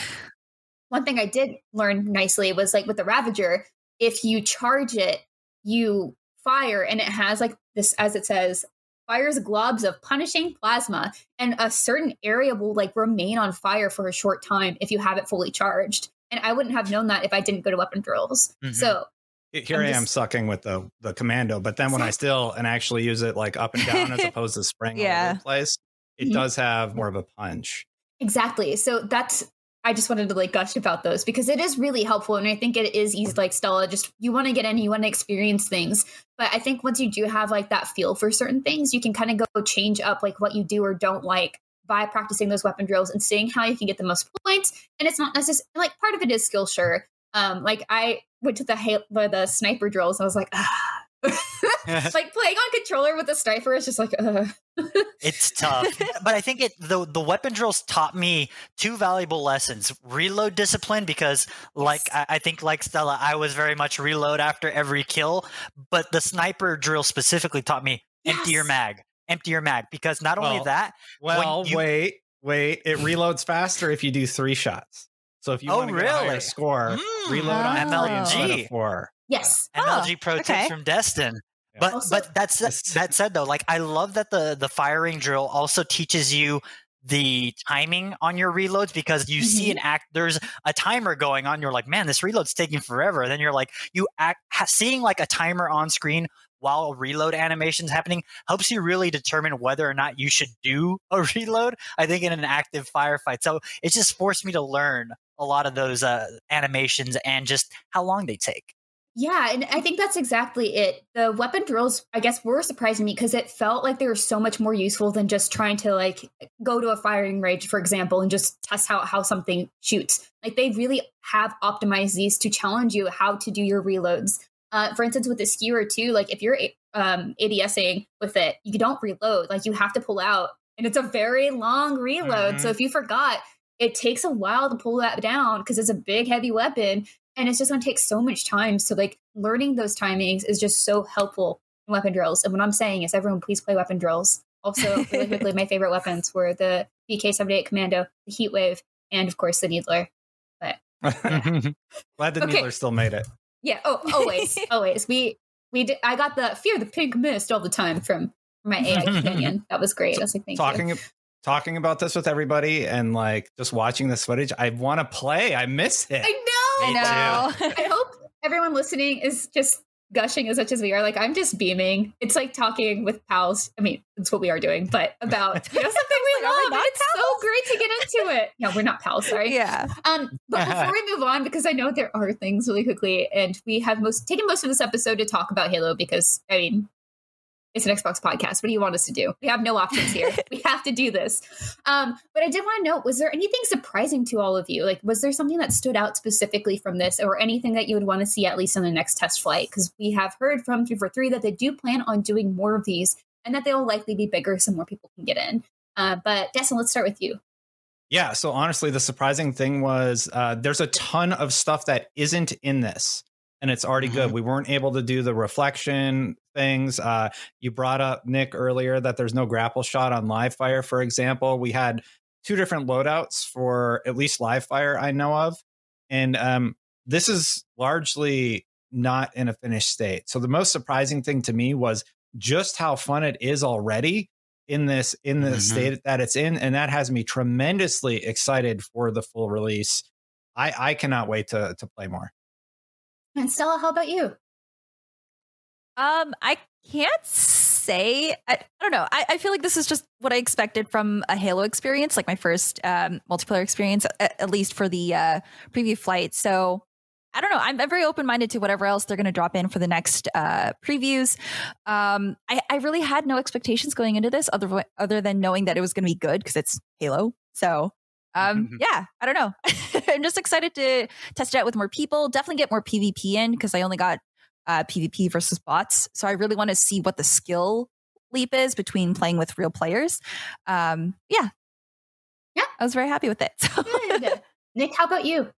one thing I did learn nicely was, like, with the Ravager, if you charge it, you fire, and it has like this, as it says, fires globs of punishing plasma, and a certain area will like remain on fire for a short time if you have it fully charged. And I wouldn't have known that if I didn't go to weapon drills. So here I am sucking with the commando, but then when I still and actually use it like up and down as opposed to spraying all over the place, it does have more of a punch. Exactly. So I just wanted to like gush about those because it is really helpful. And I think it is easy, like Stella, just you want to get in, you want to experience things. But I think once you do have like that feel for certain things, you can kind of go change up like what you do or don't like by practicing those weapon drills and seeing how you can get the most points. And it's not necessarily like, part of it is skill, sure. Like I went to the sniper drills and I was like, like playing on controller with a sniper is just like, It's tough. But I think the weapon drills taught me 2 valuable lessons. Reload discipline, because like I think like Stella, I was very much reload after every kill. But the sniper drill specifically taught me empty your mag, because not only that. Well, wait, it reloads faster if you do 3 shots. So if you want to get a higher score, reload on MLG. 4. Yes. MLG pro tips from Destin. But that said though, like I love that the firing drill also teaches you the timing on your reloads, because you see there's a timer going on. You're like, man, this reload's taking forever. And then you're like, seeing like a timer on screen while a reload animation's happening helps you really determine whether or not you should do a reload, I think, in an active firefight. So it just forced me to learn a lot of those animations and just how long they take. Yeah, and I think that's exactly it. The weapon drills, I guess, were surprising me because it felt like they were so much more useful than just trying to like go to a firing range, for example, and just test how something shoots. Like they really have optimized these to challenge you how to do your reloads. For instance, with the skewer too, like if you're ADSing with it, you don't reload. Like you have to pull out, and it's a very long reload. So if you forgot, it takes a while to pull that down because it's a big, heavy weapon. And it's just going to take so much time. So like learning those timings is just so helpful in weapon drills. And what I'm saying is everyone please play weapon drills. Also, really quickly, my favorite weapons were the PK-78 Commando, the Heatwave, and of course the Needler. But yeah. Glad the Needler still made it. Yeah. Oh, always, always. We did. I got the Fear the Pink Mist all the time from my AI companion. That was great. I was like, thank you. Talking about this with everybody and like just watching this footage, I want to play. I miss it. I know. I hope everyone listening is just gushing as much as we are. Like, I'm just beaming. It's like talking with pals. I mean, it's what we are doing, but about something we love. It's so great to get into it. No, we're not pals. Sorry. Yeah. But before we move on, because I know there are things really quickly, and we have taken most of this episode to talk about Halo because, I mean, it's an Xbox podcast. What do you want us to do? We have no options here. We have to do this. But I did want to know, was there anything surprising to all of you? Like, was there something that stood out specifically from this or anything that you would want to see at least on the next test flight? Because we have heard from 343 that they do plan on doing more of these and that they'll likely be bigger so more people can get in. But Destin, let's start with you. Yeah. So honestly, the surprising thing was there's a ton of stuff that isn't in this. And it's already good. We weren't able to do the reflection things. You brought up, Nick, earlier that there's no grapple shot on live fire, for example. We had 2 different loadouts for at least live fire I know of. And this is largely not in a finished state. So the most surprising thing to me was just how fun it is already in the state that it's in. And that has me tremendously excited for the full release. I cannot wait to play more. And Stella, how about you? I can't say. I don't know. I feel like this is just what I expected from a Halo experience, like my first multiplayer experience, at least for the preview flight. So I don't know. I'm very open-minded to whatever else they're going to drop in for the next previews. I really had no expectations going into this other than knowing that it was going to be good because it's Halo. So yeah, I don't know. I'm just excited to test it out with more people. Definitely get more PvP in because I only got PvP versus bots. So I really want to see what the skill leap is between playing with real players. Yeah, I was very happy with it. Good. Nick, how about you?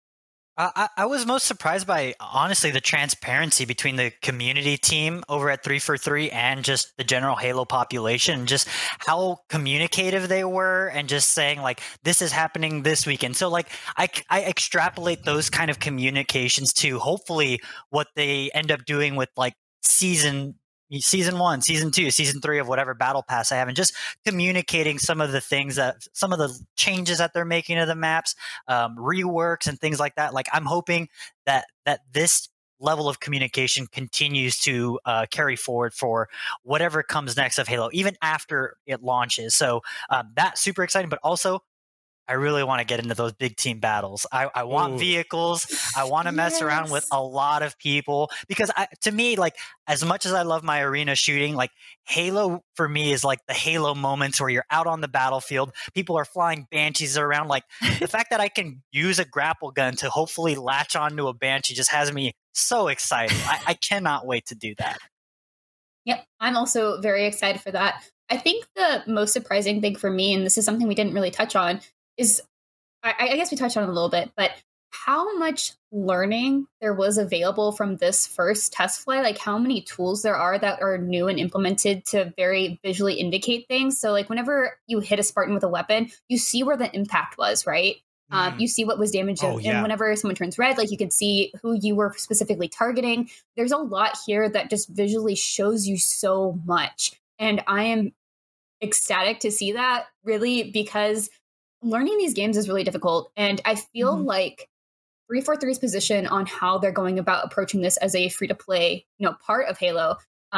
I was most surprised by, honestly, the transparency between the community team over at 343 and just the general Halo population, just how communicative they were and just saying, like, this is happening this weekend. So, like, I extrapolate those kind of communications to hopefully what they end up doing with, like, season 1, season 2, season 3 of whatever battle pass I have, and just communicating some of the things some of the changes that they're making to the maps, reworks and things like that. Like, I'm hoping that this level of communication continues to carry forward for whatever comes next of Halo, even after it launches. So that's super exciting, but also I really want to get into those big team battles. I want vehicles. I want to mess around with a lot of people because to me, like, as much as I love my arena shooting, like, Halo for me is like the Halo moments where you're out on the battlefield, people are flying Banshees around. Like, the fact that I can use a grapple gun to hopefully latch onto a Banshee just has me so excited. I cannot wait to do that. Yep, I'm also very excited for that. I think the most surprising thing for me, and this is something we didn't really touch on, is I guess we touched on it a little bit, but how much learning there was available from this first test flight, like how many tools there are that are new and implemented to very visually indicate things. So like whenever you hit a Spartan with a weapon, you see where the impact was, right? You see what was damaged. And whenever someone turns red, like you can see who you were specifically targeting. There's a lot here that just visually shows you so much. And I am ecstatic to see that, really, because learning these games is really difficult. And I feel like 343's position on how they're going about approaching this as a free-to-play, part of Halo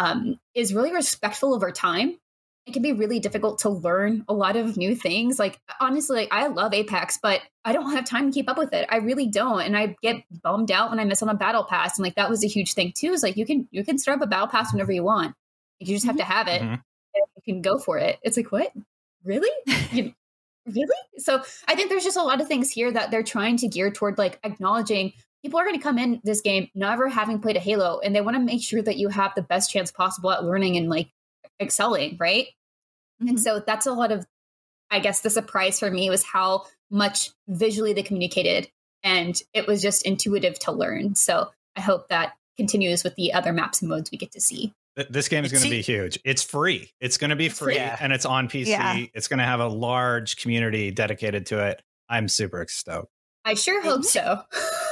is really respectful of our time. It can be really difficult to learn a lot of new things. Like, honestly, like, I love Apex, but I don't have time to keep up with it. I really don't. And I get bummed out when I miss on a battle pass. And like, that was a huge thing too, is like, you can start up a battle pass whenever you want. Like, you just have to have it and you can go for it. It's like, what? Really? Really? So I think there's just a lot of things here that they're trying to gear toward, like, acknowledging people are going to come in this game never having played a Halo, and they want to make sure that you have the best chance possible at learning and like excelling, right? And so that's a lot of, I guess, the surprise for me was how much visually they communicated, and it was just intuitive to learn. So I hope that continues with the other maps and modes we get to see. This game is going to be huge. It's free. It's going to be free, and it's on PC. Yeah. It's going to have a large community dedicated to it. I'm super stoked. I sure hope so.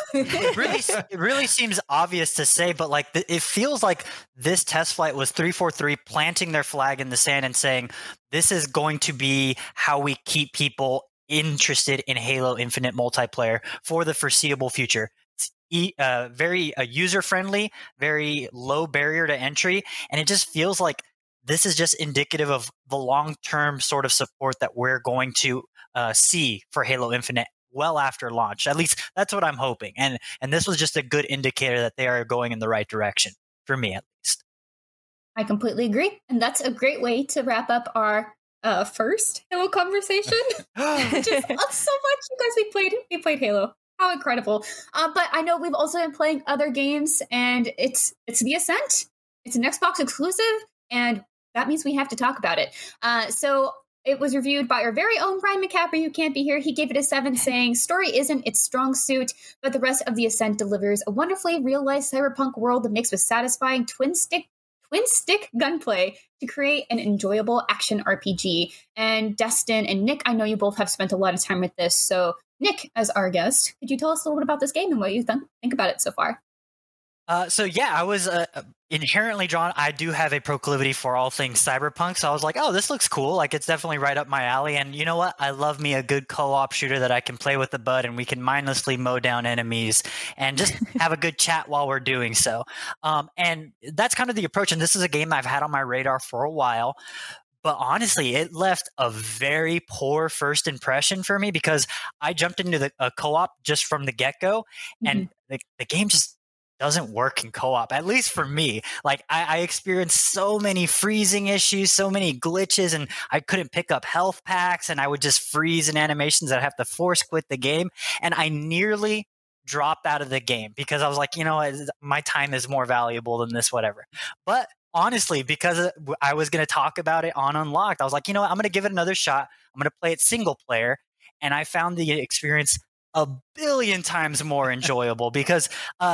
It really seems obvious to say, but like it feels like this test flight was 343 planting their flag in the sand and saying, this is going to be how we keep people interested in Halo Infinite multiplayer for the foreseeable future. It's very user-friendly, very low barrier to entry, and it just feels like this is just indicative of the long-term sort of support that we're going to see for Halo Infinite well after launch. At least that's what I'm hoping. And this was just a good indicator that they are going in the right direction, for me at least. I completely agree. And that's a great way to wrap up our first Halo conversation. Just so much, you guys, we played Halo. How incredible. But I know we've also been playing other games, and it's The Ascent. It's an Xbox exclusive, and that means we have to talk about it. So it was reviewed by our very own Brian McCaffrey, who can't be here. He gave it a 7, saying, story isn't its strong suit, but the rest of The Ascent delivers a wonderfully real-life cyberpunk world that mixed with satisfying twin-stick gunplay to create an enjoyable action RPG. And Destin and Nick, I know you both have spent a lot of time with this. So Nick, as our guest, could you tell us a little bit about this game and what you think about it so far? I was inherently drawn. I do have a proclivity for all things cyberpunk, so I was like, oh, this looks cool. Like, it's definitely right up my alley. And you know what? I love me a good co-op shooter that I can play with the bud, and we can mindlessly mow down enemies and just have a good chat while we're doing so. And that's kind of the approach. And this is a game I've had on my radar for a while. But honestly, it left a very poor first impression for me because I jumped into the co-op just from the get-go, and the game just doesn't work in co-op, at least for me. Like, I experienced so many freezing issues, so many glitches, and I couldn't pick up health packs, and I would just freeze in animations that I have to force quit the game. And I nearly dropped out of the game because I was like, you know, my time is more valuable than this, whatever. But honestly, because I was going to talk about it on Unlocked, I was like, you know what, I'm going to give it another shot. I'm going to play it single player. And I found the experience a billion times more enjoyable because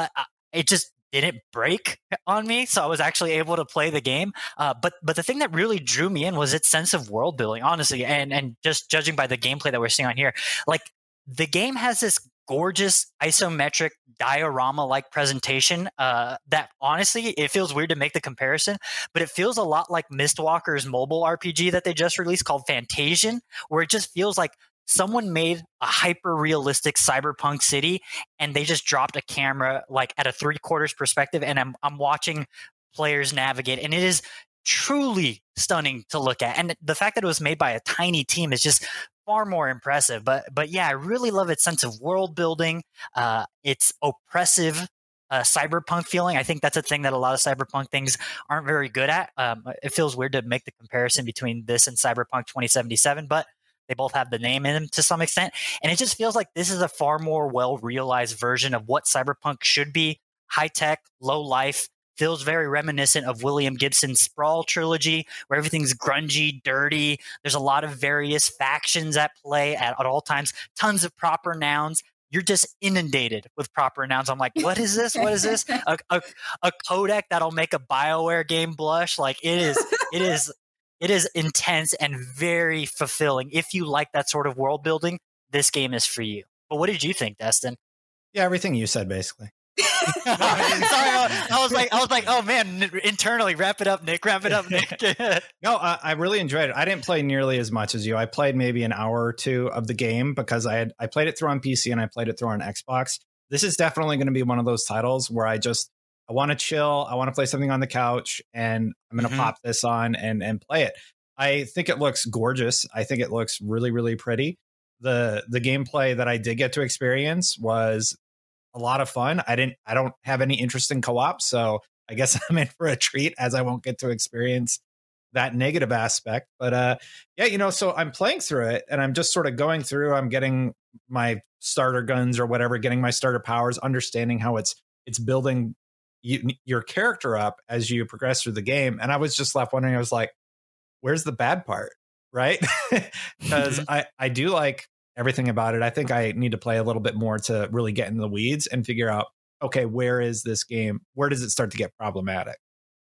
it just didn't break on me. So I was actually able to play the game. But the thing that really drew me in was its sense of world building, honestly. And just judging by the gameplay that we're seeing on here, like, the game has this gorgeous isometric diorama-like presentation that honestly, it feels weird to make the comparison, but it feels a lot like Mistwalker's mobile RPG that they just released called Fantasian, where it just feels like someone made a hyper-realistic cyberpunk city and they just dropped a camera like at a 3/4 perspective, and I'm watching players navigate, and it is truly stunning to look at. And the fact that it was made by a tiny team is just far more impressive. But yeah, I really love its sense of world building. Its oppressive cyberpunk feeling. I think that's a thing that a lot of cyberpunk things aren't very good at. It feels weird to make the comparison between this and Cyberpunk 2077, but they both have the name in them to some extent. And it just feels like this is a far more well-realized version of what cyberpunk should be. High-tech, low-life, feels very reminiscent of William Gibson's Sprawl trilogy, where everything's grungy, dirty. There's a lot of various factions at play at all times, tons of proper nouns. You're just inundated with proper nouns. I'm like, what is this? What is this? A codec that'll make a BioWare game blush. Like, it is intense and very fulfilling. If you like that sort of world building, this game is for you. But what did you think, Destin? Yeah, everything you said, basically. Sorry, I was like, oh man, internally, wrap it up, Nick. No, I really enjoyed it. I didn't play nearly as much as you. I played maybe an hour or two of the game because I played it through on PC and I played it through on Xbox. This is definitely going to be one of those titles where I want to chill. I want to play something on the couch, and I'm going to pop this on and play it. I think it looks gorgeous. I think it looks really, really pretty. The gameplay that I did get to experience was a lot of fun. I don't have any interest in co-op, so I guess I'm in for a treat as I won't get to experience that negative aspect. But yeah, so I'm playing through it and I'm just sort of going through, I'm getting my starter guns or whatever, getting my starter powers, understanding how it's building your character up as you progress through the game. And I was just left wondering, I was like, where's the bad part? Right? Because I do like everything about it. I think I need to play a little bit more to really get in the weeds and figure out, okay, where is this game? Where does it start to get problematic?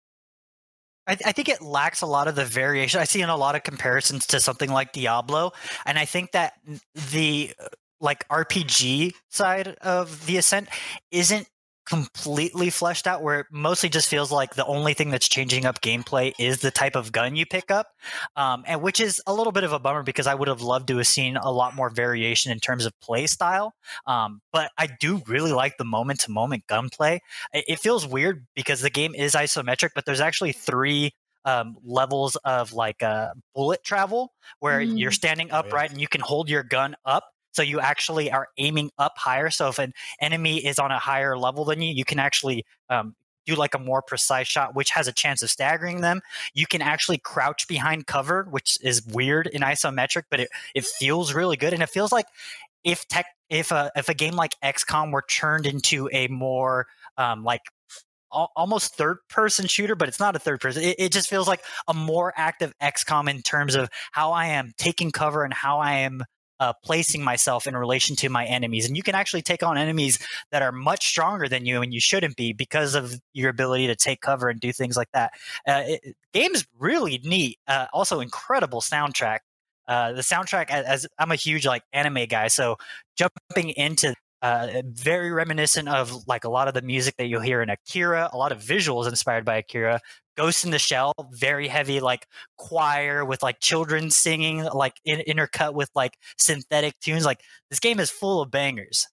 I think it lacks a lot of the variation. I see in a lot of comparisons to something like Diablo, and I think that the like RPG side of the Ascent isn't completely fleshed out, where it mostly just feels like the only thing that's changing up gameplay is the type of gun you pick up, and which is a little bit of a bummer because I would have loved to have seen a lot more variation in terms of play style. But I do really like the moment-to-moment gunplay. It feels weird because the game is isometric, but there's actually 3 levels of like bullet travel where you're standing upright and you can hold your gun up. So you actually are aiming up higher. So if an enemy is on a higher level than you, you can actually do like a more precise shot, which has a chance of staggering them. You can actually crouch behind cover, which is weird in isometric, but it feels really good. And it feels like if a game like XCOM were turned into a more like almost third-person shooter, but it's not a third-person. It just feels like a more active XCOM in terms of how I am taking cover and how I am placing myself in relation to my enemies. And you can actually take on enemies that are much stronger than you and you shouldn't be because of your ability to take cover and do things like that. Game's really neat. Also incredible soundtrack. The soundtrack, as I'm a huge like anime guy, so jumping into very reminiscent of like a lot of the music that you'll hear in Akira, a lot of visuals inspired by Akira. Ghost in the Shell, very heavy like choir with like children singing, like intercut with like synthetic tunes. Like this game is full of bangers.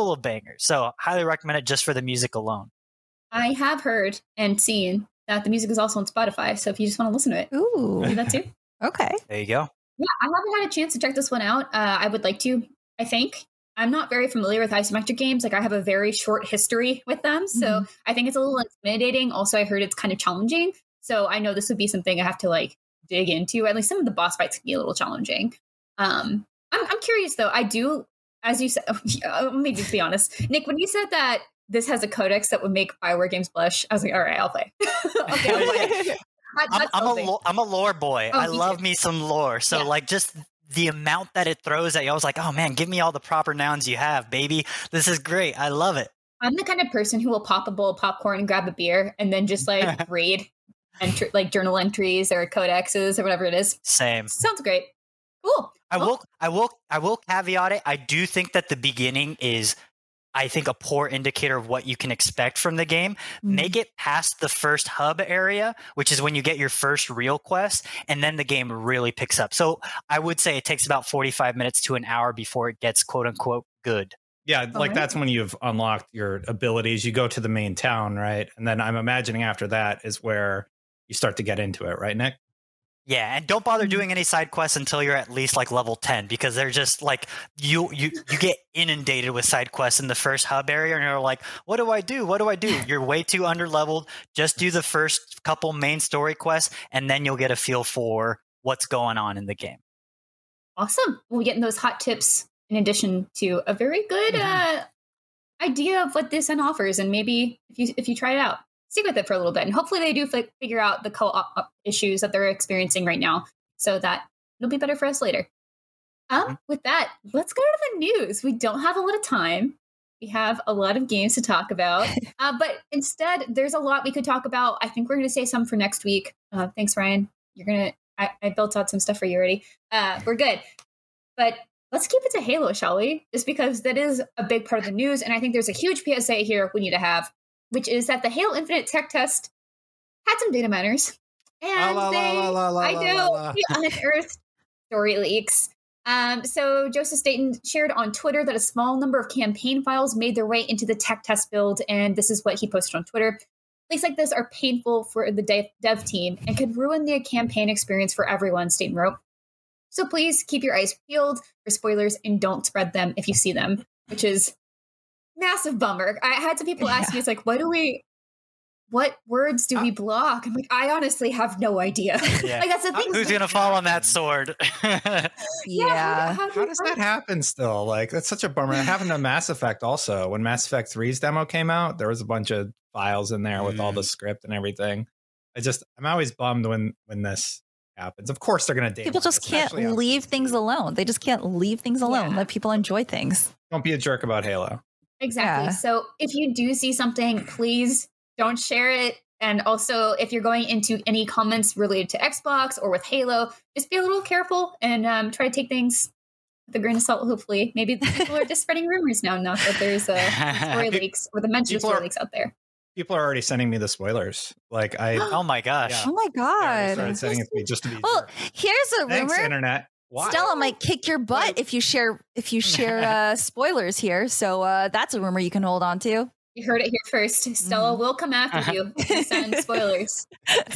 So highly recommend it just for the music alone. I have heard and seen that the music is also on Spotify. So if you just want to listen to it, do that too. Okay. There you go. Yeah, I haven't had a chance to check this one out. I would like to, I think. I'm not very familiar with isometric games. Like I have a very short history with them. So I think it's a little intimidating. Also, I heard it's kind of challenging. So I know this would be something I have to like dig into. At least some of the boss fights can be a little challenging. I'm curious though. I do, as you said, let me just be honest. Nick, when you said that this has a codex that would make Bioware games blush, I was like, all right, I'll play. Okay, I'll play. I'm a lore boy. Oh, I love me some lore. So like just the amount that it throws at you, I was like, oh man, give me all the proper nouns you have, baby. This is great. I love it. I'm the kind of person who will pop a bowl of popcorn and grab a beer and then just like read like journal entries or codexes or whatever it is. Same. Sounds great. Cool. I will caveat it. I do think that the beginning is, I think, a poor indicator of what you can expect from the game. Make it past the first hub area, which is when you get your first real quest, and then the game really picks up. So I would say it takes about 45 minutes to an hour before it gets quote unquote good. Yeah, like that's when you've unlocked your abilities. You go to the main town, right? And then I'm imagining after that is where you start to get into it, right, Nick? Yeah, and don't bother doing any side quests until you're at least like level 10, because they're just like you get inundated with side quests in the first hub area, and you're like, what do I do? What do I do? You're way too underleveled. Just do the first couple main story quests, and then you'll get a feel for what's going on in the game. Awesome. We're getting those hot tips in addition to a very good idea of what this offers, and maybe if you try it out, stick with it for a little bit, and hopefully they do figure out the co-op issues that they're experiencing right now, so that it'll be better for us later. With that, let's go to the news. We don't have a lot of time. We have a lot of games to talk about, but instead, there's a lot we could talk about. I think we're going to say some for next week. Thanks, Ryan. I built out some stuff for you already. We're good, but let's keep it to Halo, shall we? Just because that is a big part of the news, and I think there's a huge PSA here we need to have, which is that the Halo Infinite tech test had some data miners, and they unearthed story leaks. So Joseph Staten shared on Twitter that a small number of campaign files made their way into the tech test build, and this is what he posted on Twitter. Leaks like this are painful for the dev team and could ruin the campaign experience for everyone, Staten wrote. So please keep your eyes peeled for spoilers and don't spread them if you see them, which is massive bummer. I had some people ask me, it's like, what words do we block? I'm like, I honestly have no idea. Yeah. Like, that's the thing. Who's going to fall on that sword? Yeah. How does that happen still? Like, that's such a bummer. It happened to Mass Effect also. When Mass Effect 3's demo came out, there was a bunch of files in there with all the script and everything. I'm always bummed when this happens. Of course, they're going to People just can't leave things alone. They just can't leave things alone. Let people enjoy things. Don't be a jerk about Halo. Exactly. So if you do see something, please don't share it. And also, if you're going into any comments related to Xbox or with Halo, just be a little careful and try to take things with a grain of salt, hopefully. Maybe people are just spreading rumors now, not that there's story leaks or the mention of story leaks out there. People are already sending me the spoilers. Like oh my gosh. Yeah. Oh my God. They started sending it to me just to be well, here's a Thanks, rumor. Internet. Why? Stella might kick your butt if you share spoilers here. So that's a rumor you can hold on to. You heard it here first. Stella will come after you if you send spoilers.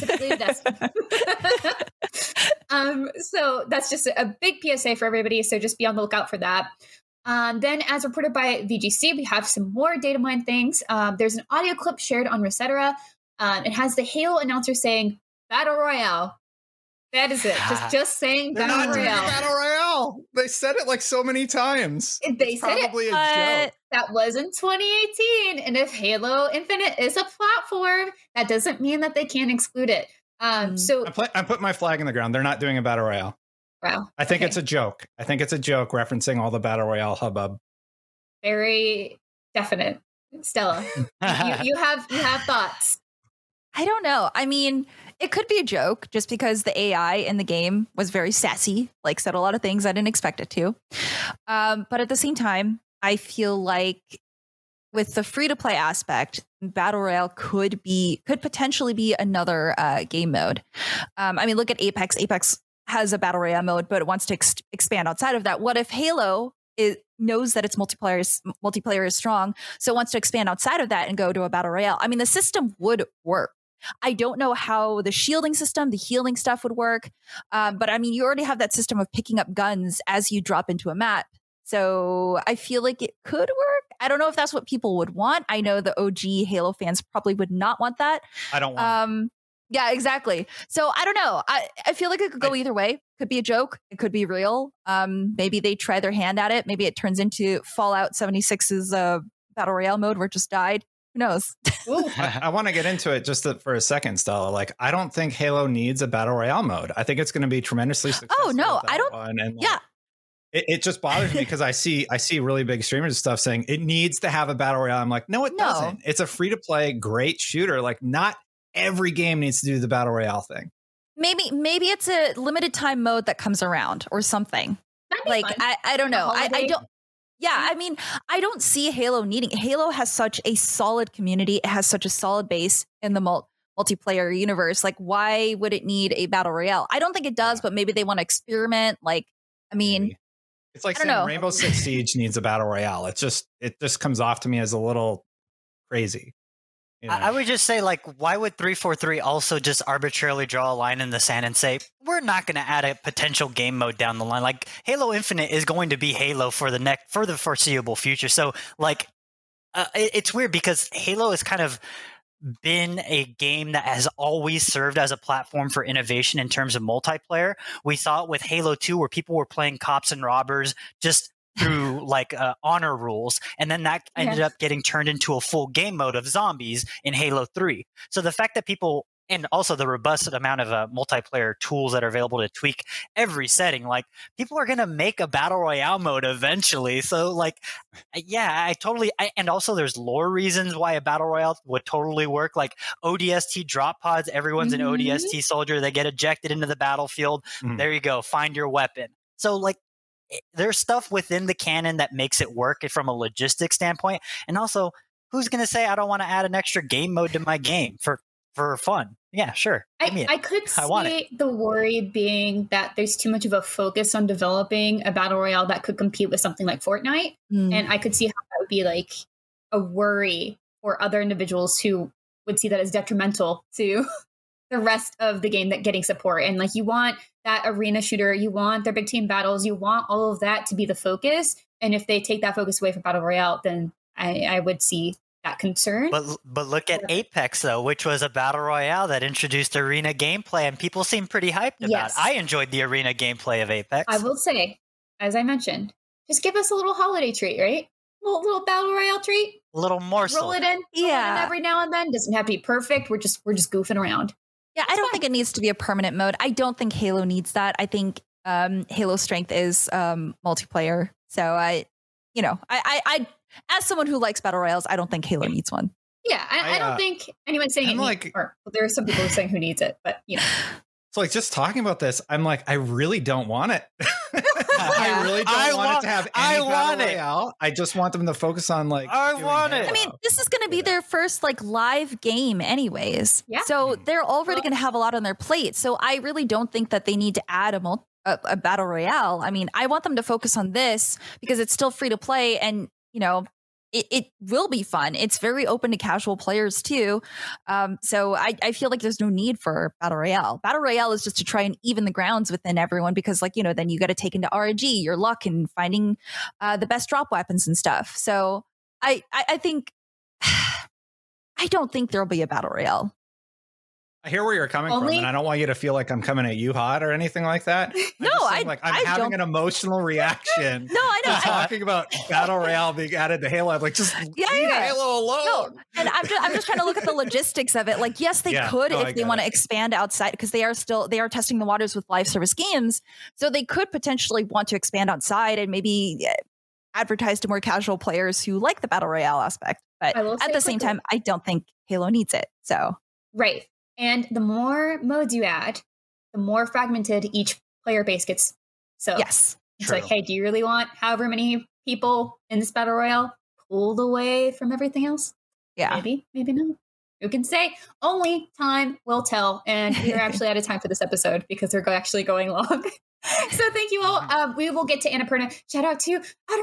So that's just a big PSA for everybody. So just be on the lookout for that. Then, as reported by VGC, we have some more data mine things. There's an audio clip shared on Resetera. It has the Halo announcer saying "Battle Royale." That is it. Just saying They're Battle not doing Royale. Battle Royale. They said it like so many times. They said probably it. a joke. That was in 2018. And if Halo Infinite is a platform, that doesn't mean that they can't exclude it. So I put my flag in the ground. They're not doing a Battle Royale. Wow. I think it's a joke. I think it's a joke referencing all the Battle Royale hubbub. Very definite. Stella, you have thoughts. I don't know. I mean, it could be a joke just because the AI in the game was very sassy, like said a lot of things I didn't expect it to. But at the same time, I feel like with the free-to-play aspect, Battle Royale could potentially be another game mode. I mean, look at Apex. Apex has a Battle Royale mode, but it wants to expand outside of that. What if Halo knows that its multiplayer is strong, so it wants to expand outside of that and go to a Battle Royale? I mean, the system would work. I don't know how the shielding system, the healing stuff would work. But I mean, you already have that system of picking up guns as you drop into a map. So I feel like it could work. I don't know if that's what people would want. I know the OG Halo fans probably would not want that. I don't want yeah, exactly. So I don't know. I feel like it could go either way. Could be a joke. It could be real. Maybe they try their hand at it. Maybe it turns into Fallout 76's Battle Royale mode where it just died. Who knows? I want to get into it just for a second, Stella. Like, I don't think Halo needs a Battle Royale mode. I think it's going to be tremendously successful. Oh, no, I don't. It just bothers me because I see really big streamers and stuff saying it needs to have a Battle Royale. I'm like, no, it doesn't. It's a free to play, great shooter. Like, not every game needs to do the Battle Royale thing. Maybe it's a limited time mode that comes around or something. Like, I don't know. I don't. Yeah, I mean, I don't see Halo needing. Halo has such a solid community. It has such a solid base in the multiplayer universe. Like, why would it need a Battle Royale? I don't think it does, but maybe they want to experiment. Like, I mean, it's like saying Rainbow Six Siege needs a Battle Royale. It just comes off to me as a little crazy. You know? I would just say, like, why would 343 also just arbitrarily draw a line in the sand and say, we're not going to add a potential game mode down the line? Like, Halo Infinite is going to be Halo for the foreseeable future. So, like, it's weird because Halo has kind of been a game that has always served as a platform for innovation in terms of multiplayer. We saw it with Halo 2 where people were playing cops and robbers just through like honor rules, and then that ended up getting turned into a full game mode of zombies in Halo 3. So the fact that people, and also the robust amount of multiplayer tools that are available to tweak every setting, like, people are going to make a Battle Royale mode eventually. So, like, yeah, and also there's lore reasons why a Battle Royale would totally work. Like ODST drop pods, everyone's an ODST soldier. They get ejected into the battlefield. There you go. Find your weapon. So, like, there's stuff within the canon that makes it work from a logistics standpoint. And also, who's going to say I don't want to add an extra game mode to my game for fun? Yeah, sure. I could see the worry being that there's too much of a focus on developing a Battle Royale that could compete with something like Fortnite. And I could see how that would be like a worry for other individuals who would see that as detrimental to the rest of the game that getting support. And like, you want that arena shooter, you want their big team battles, you want all of that to be the focus. And if they take that focus away from Battle Royale, then I would see that concern. But look at Apex though, which was a Battle Royale that introduced arena gameplay, and people seem pretty hyped about it. I enjoyed the arena gameplay of Apex. I will say, as I mentioned, just give us a little holiday treat, right? Little Battle Royale treat. A little morsel. Roll it in. Roll it in every now and then. Doesn't have to be perfect. We're just goofing around. Yeah, I don't think it needs to be a permanent mode. I don't think Halo needs that. I think Halo's strength is multiplayer. So I as someone who likes battle royales, I don't think Halo needs one. Yeah, I don't think anyone's saying or there are some people saying who needs it, but So like just talking about this, I'm like, I really don't want it. I really don't want it to have any battle royale. I just want them to focus on like. I want it. I mean, this is going to be their first like live game, anyways. Yeah. So they're already going to have a lot on their plate. So I really don't think that they need to add a battle royale. I mean, I want them to focus on this because it's still free to play, and it will be fun. It's very open to casual players too. So I feel like there's no need for Battle Royale. Battle Royale is just to try and even the grounds within everyone because then you got to take into RNG, your luck and finding the best drop weapons and stuff. So I think, I don't think there'll be a Battle Royale. I hear where you're coming from, and I don't want you to feel like I'm coming at you hot or anything like that. I'm having an emotional reaction. No, I know. Talking about Battle Royale being added to Halo, I'm like, just leave Halo alone. No, and I'm just trying to look at the logistics of it. Like, yes, they could if they want to expand outside because they are testing the waters with live service games, so they could potentially want to expand outside and maybe advertise to more casual players who like the Battle Royale aspect. But at the same time, I don't think Halo needs it. So right. And the more modes you add, the more fragmented each player base gets. So yes, it's like, hey, do you really want however many people in this battle royale pulled away from everything else? Yeah. Maybe not. Who can say? Only time will tell. And we're actually out of time for this episode because they're actually going long. So thank you all. We will get to Annapurna. Shout out to Outer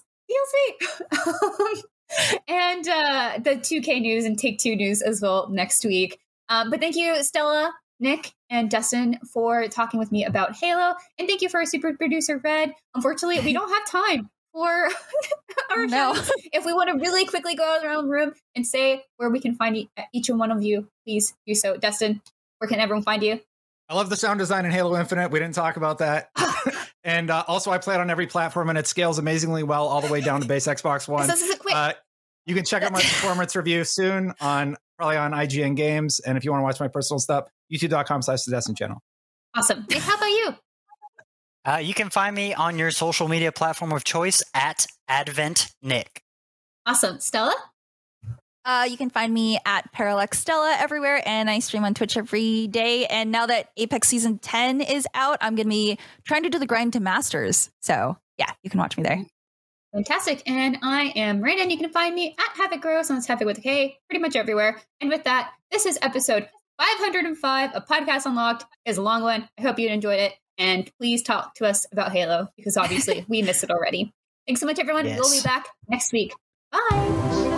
Wilds DLC. And the 2K news and Take-Two news as well next week. But thank you, Stella, Nick, and Dustin for talking with me about Halo. And thank you for our super producer, Red. Unfortunately, we don't have time for our shows. If we want to really quickly go around the room and say where we can find each and one of you, please do so. Dustin, where can everyone find you? I love the sound design in Halo Infinite. We didn't talk about that. And also, I play it on every platform, and it scales amazingly well all the way down to base Xbox One. You can check out my performance review soon probably on IGN Games. And if you want to watch my personal stuff, youtube.com/the channel. Awesome. Nick, how about you? You can find me on your social media platform of choice at AdventNick. Awesome. Stella? You can find me at Parallax Stella everywhere, and I stream on Twitch every day. And now that Apex Season 10 is out, I'm going to be trying to do the grind to Masters. So yeah, you can watch me there. Fantastic. And I am Brandon. You can find me at Havoc Gross, and it's Havoc with a K, pretty much everywhere. And with that, this is episode 505 of Podcast Unlocked. It's a long one. I hope you enjoyed it. And please talk to us about Halo, because obviously we missed it already. Thanks so much, everyone. Yes. We'll be back next week. Bye.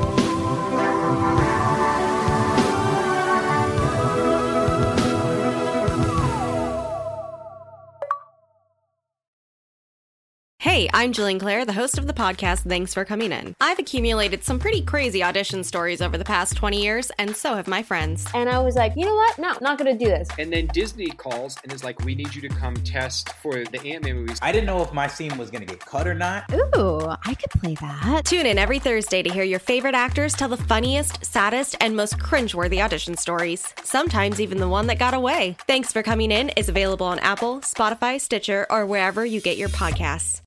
Hey, I'm Jillian Clare, the host of the podcast Thanks for Coming In. I've accumulated some pretty crazy audition stories over the past 20 years, and so have my friends. And I was like, you know what? No, not going to do this. And then Disney calls and is like, we need you to come test for the Ant-Man movies. I didn't know if my scene was going to get cut or not. Ooh, I could play that. Tune in every Thursday to hear your favorite actors tell the funniest, saddest, and most cringeworthy audition stories. Sometimes even the one that got away. Thanks for Coming In is available on Apple, Spotify, Stitcher, or wherever you get your podcasts.